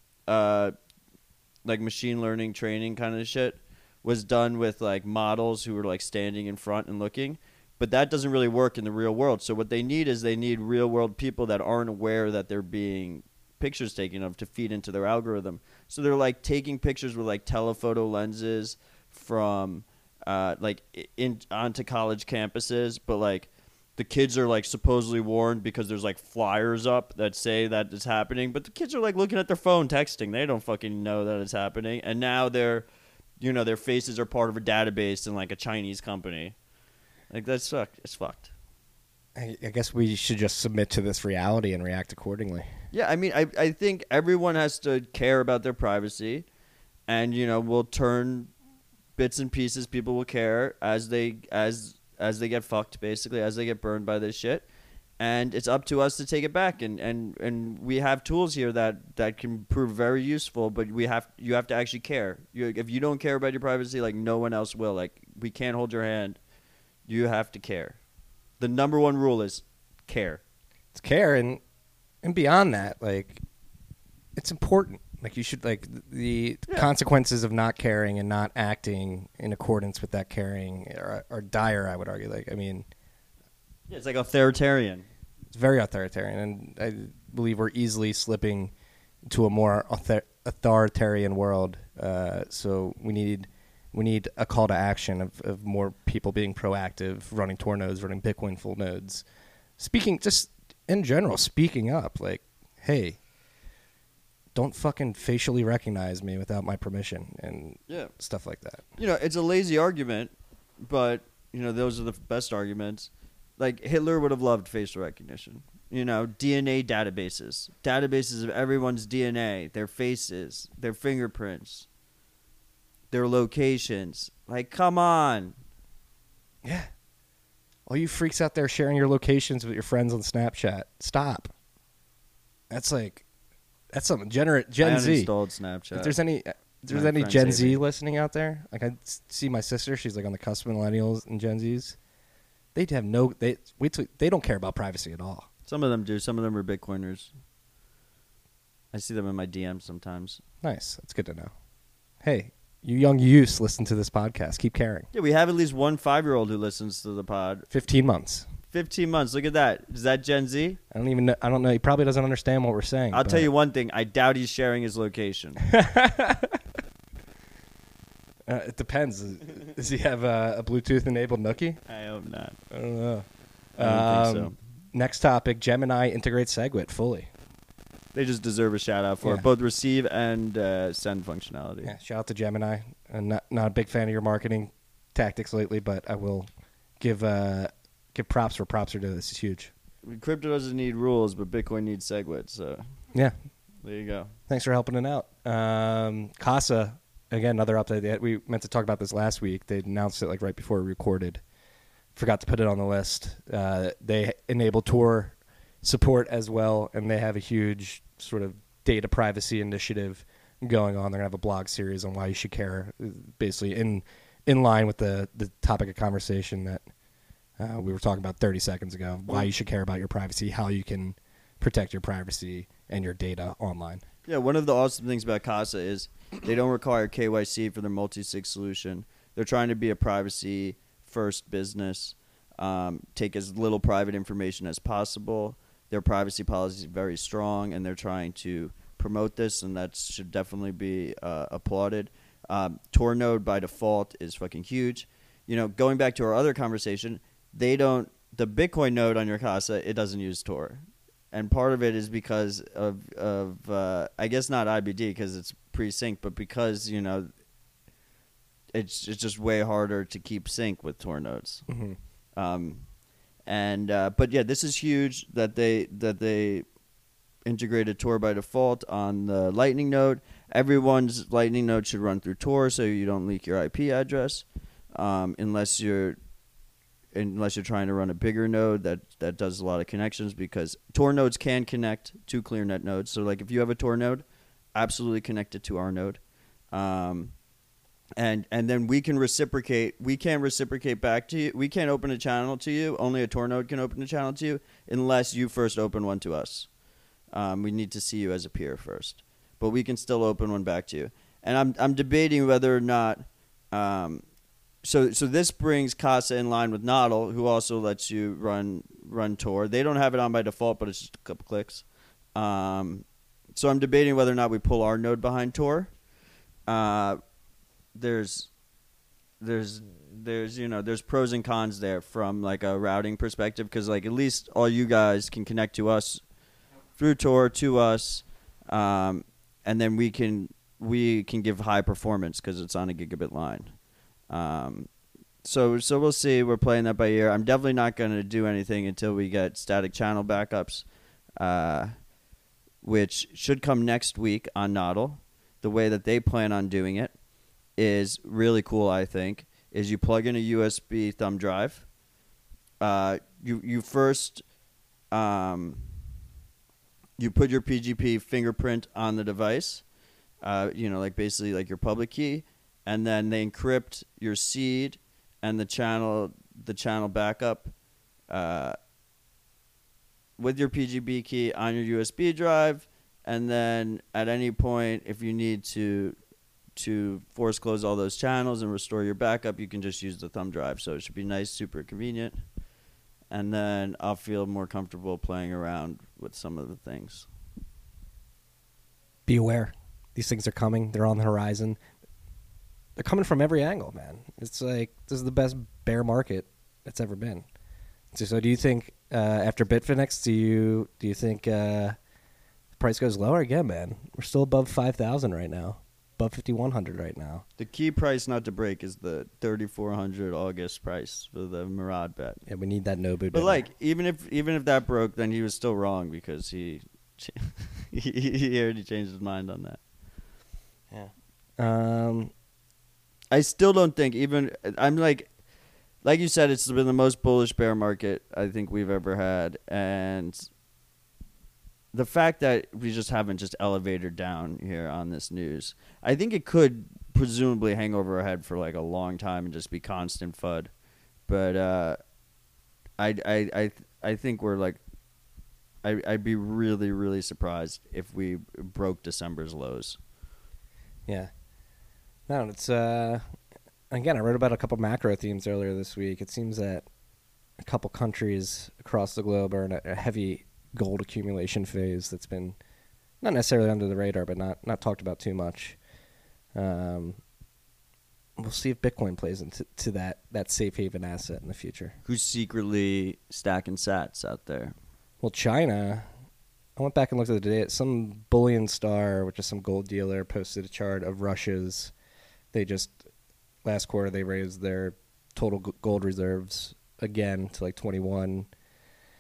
uh like machine learning training kind of shit was done with like models who were like standing in front and looking, but that doesn't really work in the real world. So what they need is they need real world people that aren't aware that they're being pictures taken of to feed into their algorithm. So they're like taking pictures with like telephoto lenses from uh like in onto college campuses, but like the kids are like supposedly warned because there's like flyers up that say that it's happening, but the kids are like looking at their phone texting. They don't fucking know that it's happening. And now they're, you know, their faces are part of a database in like a Chinese company. Like that's fucked. It's fucked.
I, I guess we should just submit to this reality and react accordingly.
Yeah, I mean, I I think everyone has to care about their privacy, and you know, we'll turn bits and pieces. People will care as they as as they get fucked, basically, as they get burned by this shit. And it's up to us to take it back. And, and, and we have tools here that, that can prove very useful, but we have you have to actually care. You, if you don't care about your privacy, like no one else will. Like we can't hold your hand. You have to care. The number one rule is care.
It's care, and and beyond that, like it's important. Like you should like the
Yeah.
consequences of not caring and not acting in accordance with that caring are, are dire. I would argue. Like I mean,
Yeah, it's like authoritarian.
it's very authoritarian, and I believe we're easily slipping into a more author- authoritarian world. Uh, so we need we need a call to action of, of more people being proactive, running Tor nodes, running Bitcoin full nodes, speaking just in general, speaking up. Like, hey, don't fucking facially recognize me without my permission and
Yeah.
stuff like that.
You know, it's a lazy argument, but, you know, those are the best arguments. Like, Hitler would have loved facial recognition. You know, D N A databases. Databases of everyone's D N A, their faces, their fingerprints, their locations. Like, come on.
Yeah. All you freaks out there sharing your locations with your friends on Snapchat, stop. That's like, that's something. Gener- Gen
I
Z.
uninstalled Snapchat.
If there's any, if there's
My
any
friend
Gen
saved
Z
me.
listening out there, like I s- see my sister, she's like on the cusp of millennials and Gen Zs. They'd have no, they wait till, they don't care about privacy at all.
Some of them do. Some of them are Bitcoiners. I see them in my D Ms sometimes.
Nice. That's good to know. Hey, you young youths, listen to this podcast. Keep caring.
Yeah, we have at least one five-year-old who listens to the pod.
Fifteen months.
fifteen months. Look at that. Is that Gen Z?
I don't even know. I don't know. He probably doesn't understand what we're saying.
I'll
but-
tell you one thing. I doubt he's sharing his location.
Uh, it depends. Does he have uh, a Bluetooth enabled Nookie?
I hope not.
I don't know.
I don't think
Um, Next topic: Gemini integrates SegWit fully.
They just deserve a shout out for
Yeah.
it. Both receive and uh, send functionality.
Yeah, shout out to Gemini. I'm not not a big fan of your marketing tactics lately, but I will give uh, give props where props are due. This is huge.
Crypto doesn't need rules, but Bitcoin needs SegWit. So
Yeah,
There you go.
Thanks for helping it out. Um, Casa, again, another update. They had- We meant to talk about this last week. They announced it like right before we recorded. Forgot to put it on the list. Uh, they enable Tor support as well, and they have a huge sort of data privacy initiative going on. They're going to have a blog series on why you should care, basically in in line with the, the topic of conversation that uh, we were talking about thirty seconds ago, why you should care about your privacy, how you can protect your privacy and your data online.
Yeah, one of the awesome things about Casa is they don't require K Y C for their multi-sig solution. They're trying to be a privacy-first business, um, take as little private information as possible. Their privacy policy is very strong, and they're trying to promote this, and that should definitely be uh, applauded. Um, Tor node by default is fucking huge. You know, going back to our other conversation, they don't the Bitcoin node on your Casa, it doesn't use Tor, and part of it is because of of uh, I guess not I B D because it's pre-sync, but because you know it's it's just way harder to keep sync with Tor nodes.
Mm-hmm.
Um, and uh, but yeah, this is huge that they that they integrated Tor by default on the Lightning node. Everyone's Lightning node should run through Tor, so you don't leak your I P address, um, unless you're unless you're trying to run a bigger node that that does a lot of connections. Because Tor nodes can connect to ClearNet nodes. So like if you have a Tor node, absolutely connect it to our node. Um, And and then we can reciprocate. We can't reciprocate back to you. We can't open a channel to you. Only a Tor node can open a channel to you unless you first open one to us. Um, we need to see you as a peer first, but we can still open one back to you. And I'm I'm debating whether or not. Um, so so this brings Casa in line with Nodl, who also lets you run run Tor. They don't have it on by default, but it's just a couple clicks. Um, so I'm debating whether or not we pull our node behind Tor. Uh, there's there's there's you know there's pros and cons there from like a routing perspective, because like at least all you guys can connect to us through Tor to us, um, and then we can we can give high performance because it's on a gigabit line. Um, so so we'll see. We're playing that by ear. I'm definitely not going to do anything until we get static channel backups, uh, which should come next week on Nodl. The way that they plan on doing it is really cool, I think, is you plug in a U S B thumb drive. Uh, you you first um, you put your P G P fingerprint on the device, uh, you know, like basically like your public key, and then they encrypt your seed and the channel the channel backup uh, with your P G P key on your U S B drive, and then at any point, if you need to to force close all those channels and restore your backup, you can just use the thumb drive. So it should be nice, super convenient. And then I'll feel more comfortable playing around with some of the things.
Be aware. These things are coming. They're on the horizon. They're coming from every angle, man. It's like this is the best bear market that's ever been. So, so do you think uh, after Bitfinex, do you do you think uh, the price goes lower again, man? We're still above five thousand right now. Above fifty-one hundred right now.
The key price not to break is the thirty-four hundred August price for the Murad bet.
Yeah, we need that Nobu.
But like, even if even if that broke, then he was still wrong because he he, he already changed his mind on that.
Yeah. Um,
I still don't think even I'm like, like you said, it's been the most bullish bear market I think we've ever had, and the fact that we just haven't just elevated down here on this news, I think it could presumably hang over our head for like a long time and just be constant FUD. But uh, I I I I think we're like, I I'd be really really surprised if we broke December's lows.
yeah. No, it's uh, again, I wrote about a couple macro themes earlier this week. It seems that a couple countries across the globe are in a, a heavy gold accumulation phase that's been not necessarily under the radar, but not, not talked about too much. Um, we'll see if Bitcoin plays into to that, that safe haven asset in the future.
Who's secretly stacking sats out there?
Well, China, I went back and looked at the data. Some Bullion Star, which is some gold dealer, posted a chart of Russia's. They just, last quarter, they raised their total g- gold reserves again to like twenty-one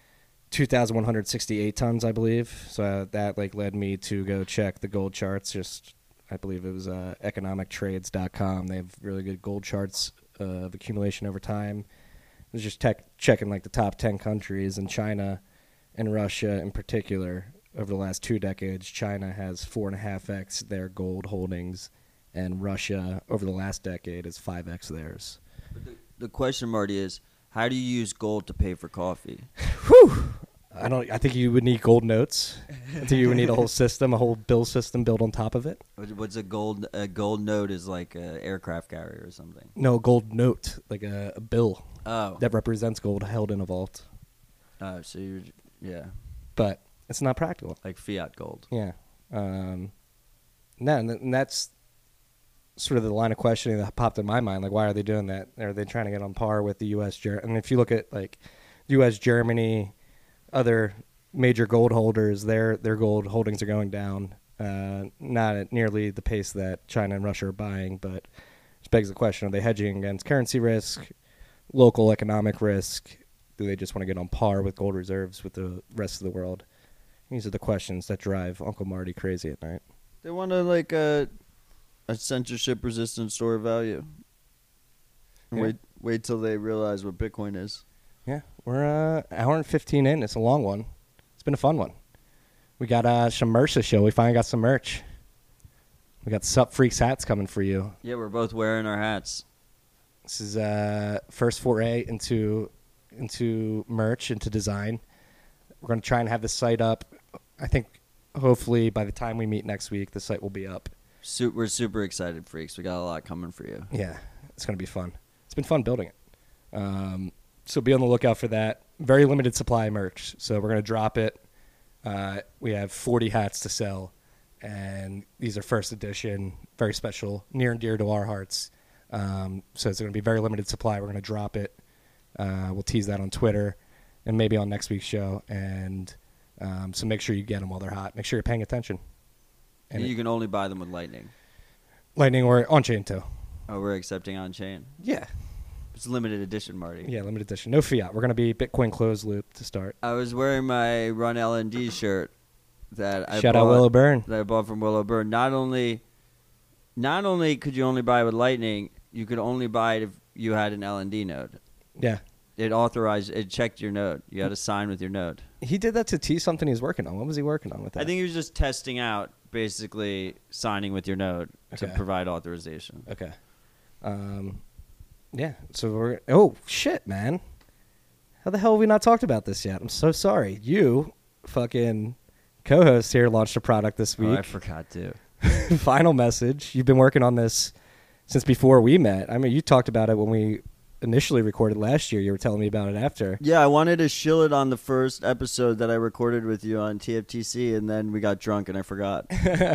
two thousand one hundred sixty-eight tons, I believe. So uh, that like led me to go check the gold charts. Just I believe it was uh, economic trades dot com. They have really good gold charts uh, of accumulation over time. I was just tech- checking like the top ten countries, and China and Russia in particular. Over the last two decades, China has four and a half x their gold holdings, and Russia over the last decade is five x theirs.
But the, the question, Marty, is how do you use gold to pay for coffee?
Whew. I don't. I think you would need gold notes. I think you would need a whole system, a whole bill system built on top of it.
What- What's a gold? A gold note is like an aircraft carrier or something.
No, a gold note, like a, a bill
Oh,
that represents gold held in a vault.
oh, so you're yeah,
But it's not practical.
like fiat gold.
Yeah. Um, no, and, th- and that's sort of the line of questioning that popped in my mind. Like, why are they doing that? Are they trying to get on par with the U S? Ger- and if you look at like U S, Germany, other major gold holders, their their gold holdings are going down. Uh, not at nearly the pace that China and Russia are buying, but it begs the question: are they hedging against currency risk, local economic risk? Do they just want to get on par with gold reserves with the rest of the world? These are the questions that drive Uncle Marty crazy at night.
They want to like a a censorship resistant store of value. And
Yeah.
Wait wait till they realize what Bitcoin is.
Yeah, we're uh, hour and fifteen in. It's a long one. It's been a fun one. We got uh, some merch to show. We finally got some merch. We got Sup Freaks hats coming for you.
Yeah, we're both wearing our hats.
This is uh first foray into into merch, into design. We're going to try and have the site up. I think hopefully by the time we meet next week, the site will be up.
Su- we're super excited, freaks. We got a lot coming for you.
Yeah, it's going to be fun. It's been fun building it. Um, so be on the lookout for that. Very limited supply merch. So we're going to drop it. Uh, we have forty hats to sell, and these are first edition, very special, near and dear to our hearts. Um, so it's going to be very limited supply. We're going to drop it. Uh, we'll tease that on Twitter and maybe on next week's show. And um, so make sure you get them while they're hot. Make sure you're paying attention. And
you
it,
can only buy them with Lightning.
Lightning or on-chain too.
Oh, we're accepting on chain.
Yeah.
It's limited edition, Marty.
Yeah, limited edition. No fiat. We're going to be Bitcoin closed loop to start.
I was wearing my Run L N D shirt that I
Shout
bought,
out Willow Burn.
that I bought from Willow Burn. Not only, not only could you only buy it with Lightning, you could only buy it if you had an L N D node.
Yeah.
It authorized. It checked your node. You had to sign with your node.
He did that to tease something he's working on. What was he working on with that?
I think he was just testing out, basically signing with your node to
Okay.
provide authorization.
Okay. Um, yeah. So we're. Oh shit, man! How the hell have we not talked about this yet? I'm so sorry. You, fucking co-host here, launched a product this
Oh, I
week.
forgot to.
Final message. You've been working on this since before we met. I mean, you talked about it when we initially recorded last year. You were telling me about it after.
Yeah, I wanted to shill it on the first episode that I recorded with you on T F T C, and then we got drunk and I forgot.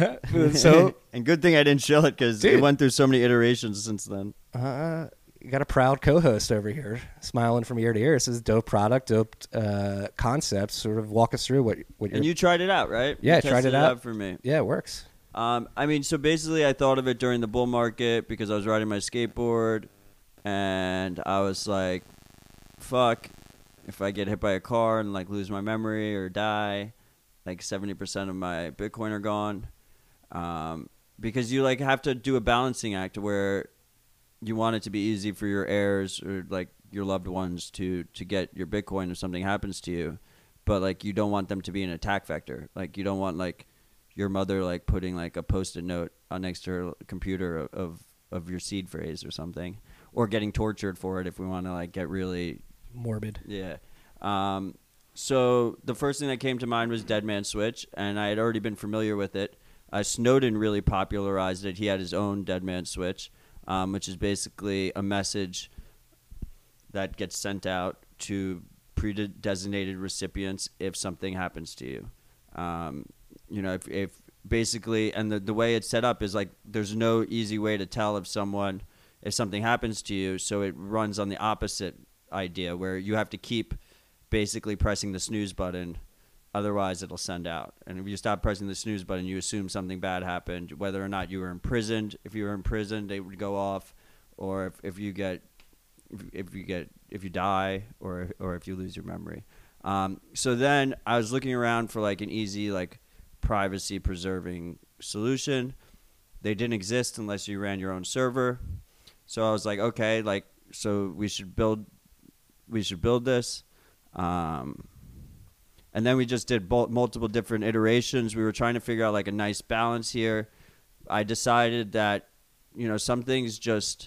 So,
and good thing I didn't shill it because
Dude.
it went through so many iterations since then.
uh, you got a proud co-host over here, smiling from ear to ear. This is dope product, dope uh, concepts. Sort of walk us through what what
And
you're.
you tried it out, right?
Yeah,
You
I tried
tested
it out.
for me.
Yeah, it works.
Um, I mean, so basically, I thought of it during the bull market because I was riding my skateboard, and I was like, "Fuck, if I get hit by a car and like lose my memory or die, like seventy percent of my Bitcoin are gone." Um, because you like have to do a balancing act where you want it to be easy for your heirs or like your loved ones to to get your Bitcoin if something happens to you, but like you don't want them to be an attack vector. Like you don't want like your mother like putting like a post-it note on next to her computer of, of of your seed phrase or something, or getting tortured for it if we want to like get really
Morbid.
yeah. Um, so the first thing that came to mind was Dead Man Switch, and I had already been familiar with it. Uh, Snowden really popularized it. He had his own Dead Man Switch, um, which is basically a message that gets sent out to pre-designated recipients if something happens to you. Um, you know, if, if basically, and the, the way it's set up is like there's no easy way to tell if someone, if something happens to you, so it runs on the opposite idea where you have to keep basically pressing the snooze button, otherwise it'll send out. And if you stop pressing the snooze button, you assume something bad happened, whether or not you were imprisoned. If you were imprisoned, they would go off, or if, if you get if, if you get if you die or or if you lose your memory.
Um, so then I was looking around for like an easy, like privacy preserving solution. They didn't exist unless you ran your own server. So I was like, okay, like, so we should build, we should build this. Um, and then we just did bol- multiple different iterations. We were trying to figure out like a nice balance here. I decided that, you know, some things just,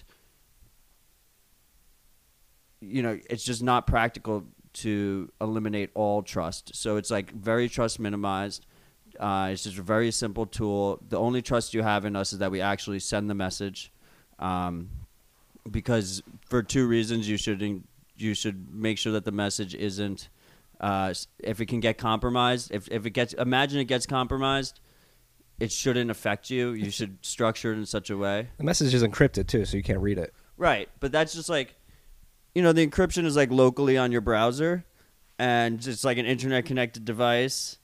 you know, it's just not practical to eliminate all trust. So it's like very trust minimized. Uh, it's just a very simple tool. The only trust you have in us is that we actually send the message. Um, because for two reasons, you should you should make sure that the message isn't, uh, if it can get compromised, if, if it gets, imagine it gets compromised, it shouldn't affect you. You should structure it in such a way.
The message is encrypted too, so you can't read it.
Right, but that's just like, you know, the encryption is like locally on your browser, and it's like an internet-connected device,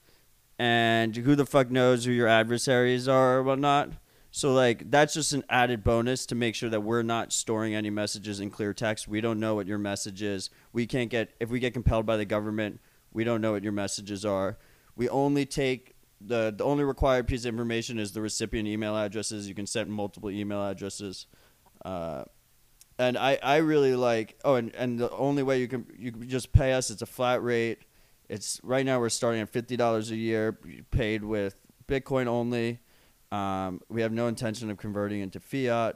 and who the fuck knows who your adversaries are or whatnot. So, like, that's just an added bonus to make sure that we're not storing any messages in clear text. We don't know what your message is. We can't get, if we get compelled by the government, we don't know what your messages are. We only take, the, the only required piece of information is the recipient email addresses. You can set multiple email addresses. Uh, and I, I really like, oh, and, and the only way you can, you can just pay us, it's a flat rate. It's, right now we're starting at fifty dollars a year, paid with Bitcoin only. Um, we have no intention of converting into fiat,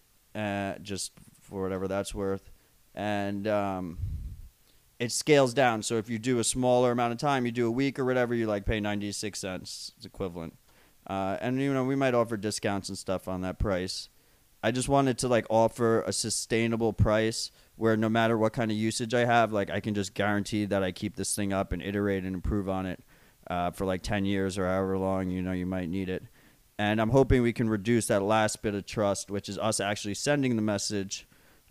uh, just for whatever that's worth. And um, it scales down. So if you do a smaller amount of time, you do a week or whatever, you like pay ninety-six cents. It's equivalent. Uh, and, you know, we might offer discounts and stuff on that price. I just wanted to, like, offer a sustainable price where no matter what kind of usage I have, like, I can just guarantee that I keep this thing up and iterate and improve on it uh, for, like, ten years or however long, you know, you might need it. And I'm hoping we can reduce that last bit of trust, which is us actually sending the message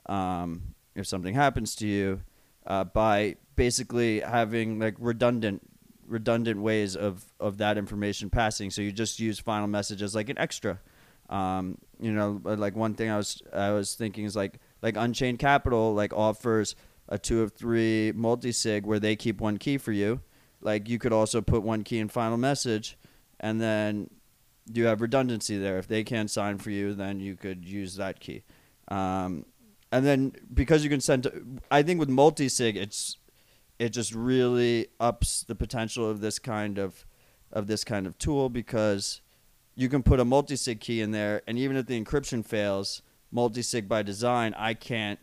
um, if something happens to you, uh, by basically having, like, redundant redundant ways of, of that information passing. So you just use final message as, like, an extra. Um, you know, like one thing I was I was thinking is like like Unchained Capital like offers a two of three multi-sig where they keep one key for you. Like you could also put one key in final message, and then you have redundancy there. If they can't sign for you, then you could use that key. Um, and then because you can send, to, I think with multi-sig, it's it just really ups the potential of this kind of of this kind of tool, because you can put a multi-sig key in there, and even if the encryption fails, multi-sig by design, I can't,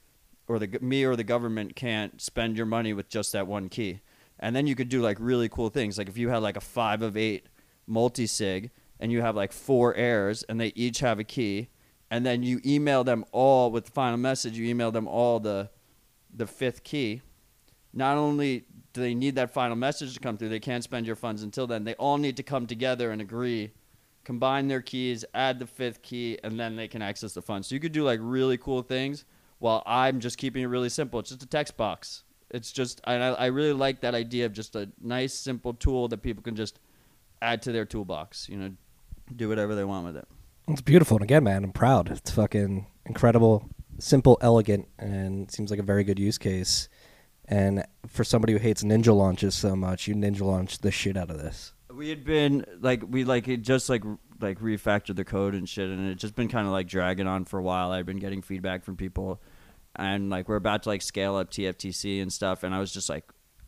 or the me or the government can't spend your money with just that one key. And then you could do like really cool things. Like if you had like a five of eight multi-sig, and you have like four heirs, and they each have a key, and then you email them all with the final message, you email them all the the fifth key. Not only do they need that final message to come through, they can't spend your funds until then. They all need to come together and agree, combine their keys, add the fifth key, and then they can access the funds. So you could do like really cool things while I'm just keeping it really simple. It's just a text box. It's just, I, I really like that idea of just a nice, simple tool that people can just add to their toolbox, you know, do whatever they want with it.
It's beautiful. And again, man, I'm proud. It's fucking incredible, simple, elegant, and seems like a very good use case. And for somebody who hates ninja launches so much, you ninja launch the shit out of this.
We had been like we like it just like like refactored the code and shit, and it just been kind of like dragging on for a while. I've been getting feedback from people, and like we're about to like scale up T F T C and stuff, and I was just like,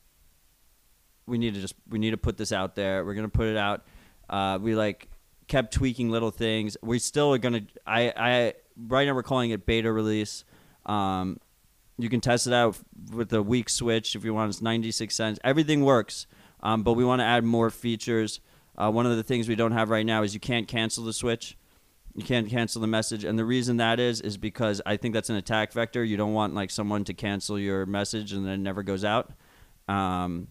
we need to just we need to put this out there. We're gonna put it out. Uh, we like kept tweaking little things. We still are gonna. I I right now we're calling it beta release. Um, you can test it out with a weak switch if you want. It's ninety-six cents. Everything works. Um, but we want to add more features. Uh, one of the things we don't have right now is you can't cancel the switch. You can't cancel the message. And the reason that is is because I think that's an attack vector. You don't want like someone to cancel your message and then it never goes out. Um,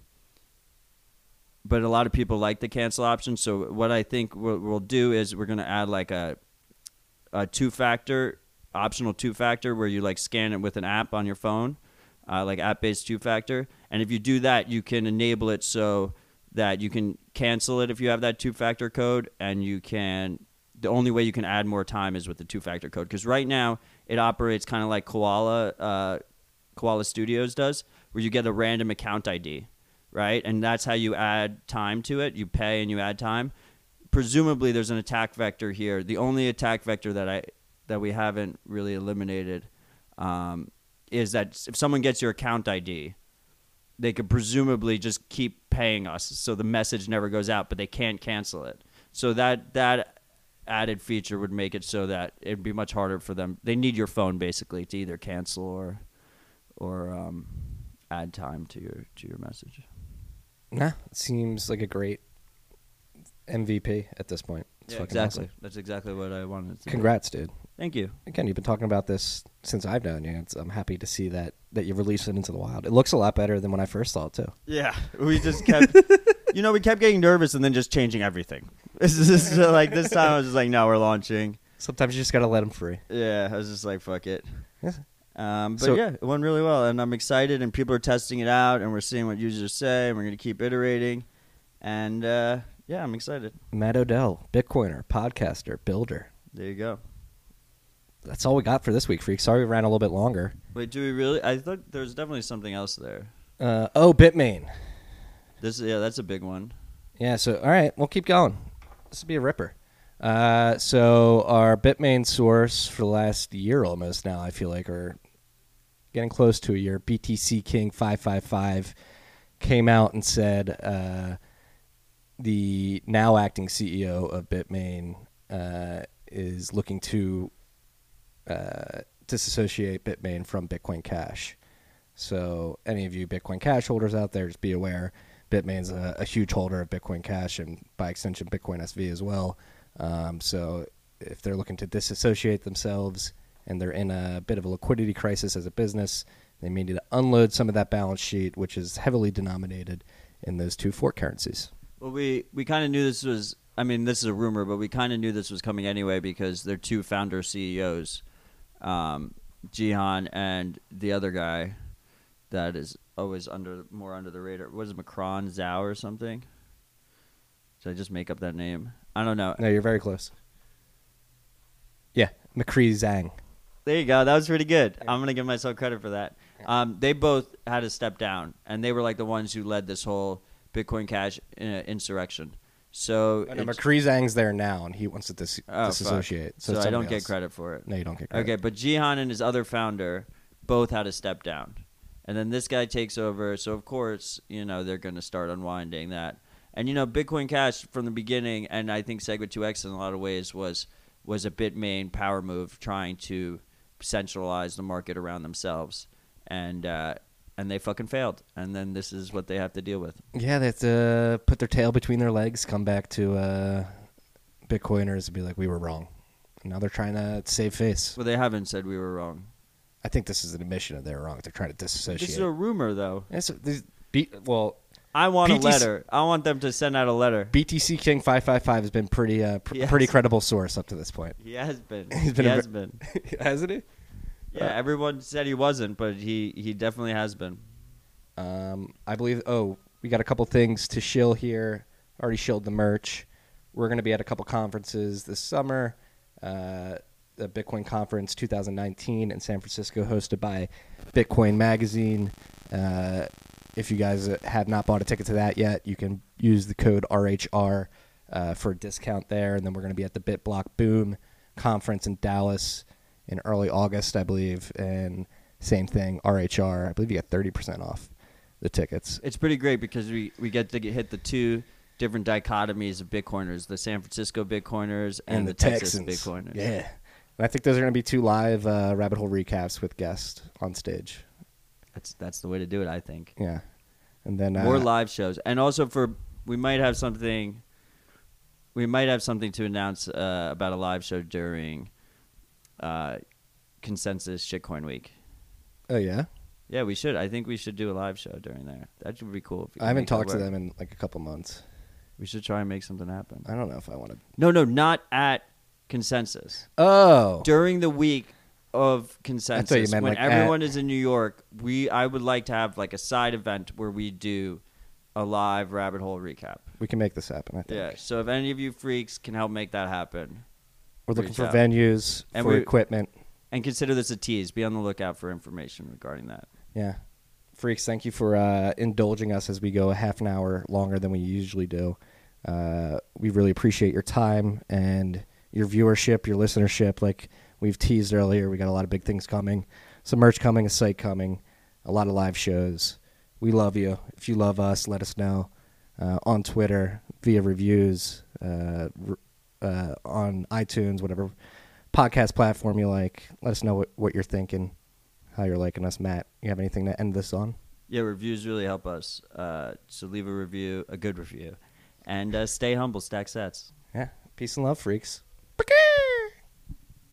but a lot of people like the cancel option. So what I think we'll, we'll do is we're going to add like a, a two-factor, optional two-factor where you like scan it with an app on your phone. Uh, like app-based two-factor. And if you do that, you can enable it so that you can cancel it if you have that two-factor code, and you can – the only way you can add more time is with the two-factor code. Because right now it operates kind of like Koala, uh, Koala Studios does, where you get a random account I D.
right? And that's how you add time to it. You pay and you add time. Presumably, there's an attack vector here. The only attack vector that I that we haven't really eliminated um, is that if someone gets your account I D, they could presumably just keep paying us, so the message never goes out, but they can't cancel it. So that that added feature would make it so that it'd be much harder for them. They need your phone basically to either cancel or or um, add time to your to your message.
Nah, it seems like a great M V P at this point. It's
Yeah,
fucking
exactly.
awesome.
That's exactly what I wanted to do.
Congrats, dude.
Thank you.
Again, you've been talking about this since I've known you. It's, I'm happy to see that that you released it into the wild. It looks a lot better than when I first saw it too.
Yeah, we just kept, you know, we kept getting nervous and then just changing everything. This is just, like this time I was just like, no, we're launching.
Sometimes you just gotta let them free.
Yeah, I was just like, fuck it.
Yeah.
Um, but
So-
yeah, it went really well, and I'm excited, and people are testing it out, and we're seeing what users say, and we're gonna keep iterating, and uh, yeah, I'm excited.
Matt Odell, Bitcoiner, podcaster, builder.
There you go.
That's all we got for this week, freaks. Sorry we ran a little bit longer.
Wait, do we really? I thought there was definitely something else there.
Uh, oh, Bitmain.
This, yeah, that's a big one.
Yeah, so, all right, we'll keep going. This will be a ripper. Uh, so our Bitmain source for the last year almost now, I feel like, or getting close to a year, B T C King five five five came out and said uh, the now acting C E O of Bitmain uh, is looking to uh, disassociate Bitmain from Bitcoin Cash. So any of you Bitcoin Cash holders out there, just be aware Bitmain's a, a huge holder of Bitcoin Cash and by extension Bitcoin S V as well. Um, so if they're looking to disassociate themselves and they're in a bit of a liquidity crisis as a business, they may need to unload some of that balance sheet, which is heavily denominated in those two fork currencies.
Well, we, we kind of knew this was, I mean, this is a rumor, but we kind of knew this was coming anyway because they're two founder C E Os, um, Jihan and the other guy that is always under more under the radar. Was it Macron Zhao or something? Did I just make up that name? I don't know.
No, you're very close. Yeah, McCree Zhang.
There you go. That was pretty good. I'm going to give myself credit for that. Um, they both had to step down, and they were like the ones who led this whole Bitcoin Cash uh, insurrection. So
Oh, no,
it's-
McCree Zhang's there now, and he wants to dis-
Oh, fuck.
disassociate.
So,
it's
I don't
somebody
get
else.
credit for it.
No, you don't get credit.
Okay, but Jihan and his other founder both had to step down. And then this guy takes over, so of course, you know, they're going to start unwinding that. And, you know, Bitcoin Cash from the beginning, and I think Segwit two X in a lot of ways was was a Bitmain power move trying to centralize the market around themselves. And uh, and they fucking failed. And then this is what they have to deal with.
Yeah, they have to put their tail between their legs, come back to uh, Bitcoiners and be like, we were wrong. And now they're trying to save face.
Well, they haven't said we were wrong.
I think this is an admission of they're wrong. They're trying to disassociate.
This is a rumor, though.
It's a- these- B- well,
I want
B T C
a letter. I want them to send out a letter.
B T C King five five five has been pretty uh, pr-
Yes.
pretty credible source up to this point.
He has been.
He's been
he
a
has
ve-
been.
Hasn't he?
Yeah, everyone said he wasn't, but he, he definitely has been.
Um, I believe. Oh, we got a couple things to shill here. Already shilled the merch. We're going to be at a couple conferences this summer. Uh, the Bitcoin Conference twenty nineteen in San Francisco, hosted by Bitcoin Magazine. Uh, if you guys have not bought a ticket to that yet, you can use the code R H R uh, for a discount there. And then we're going to be at the BitBlock Boom Conference in Dallas in early August, I believe. And same thing, R H R. I believe you get thirty percent off the tickets.
It's pretty great because we, we get to get, hit the two different dichotomies of Bitcoiners, the San Francisco Bitcoiners and, the, Texas Bitcoiners.
Yeah. And I think those are going to be two live uh, Rabbit Hole recaps with guests on stage.
That's that's the way to do it, I think.
Yeah. And then uh,
More live shows. And also for we might have something we might have something to announce uh, about a live show during uh, Consensus Shitcoin Week.
Oh, yeah?
Yeah, we should. I think we should do a live show during there. That would be cool. If we
I
can
haven't
make that
talked to
work.
them in like a couple months.
We should try and make something happen.
I don't know if I want to.
No, no, not at Consensus.
Oh.
During the week of Consensus,
meant,
when
like,
everyone
at-
is in New York, we I would like to have like a side event where we do a live Rabbit Hole recap.
We can make this happen, I think.
Yeah. So if any of you freaks can help make that happen,
We're looking
reach
for
out.
venues,
And
for
we-
equipment.
and consider this a tease, be on the lookout for information regarding that.
Yeah. Freaks, thank you for uh, indulging us as we go a half an hour longer than we usually do. Uh, we really appreciate your time and your viewership, your listenership. Like we've teased earlier, we got a lot of big things coming. Some merch coming, a site coming, a lot of live shows. We love you. If you love us, let us know uh, on Twitter, via reviews, uh, uh, on iTunes, whatever podcast platform you like. Let us know what, what you're thinking, how you're liking us. Matt, you have anything to end this on?
Yeah, reviews really help us. Uh, so leave a review, a good review. And uh, stay humble, stack sets.
Yeah. Peace and love, freaks.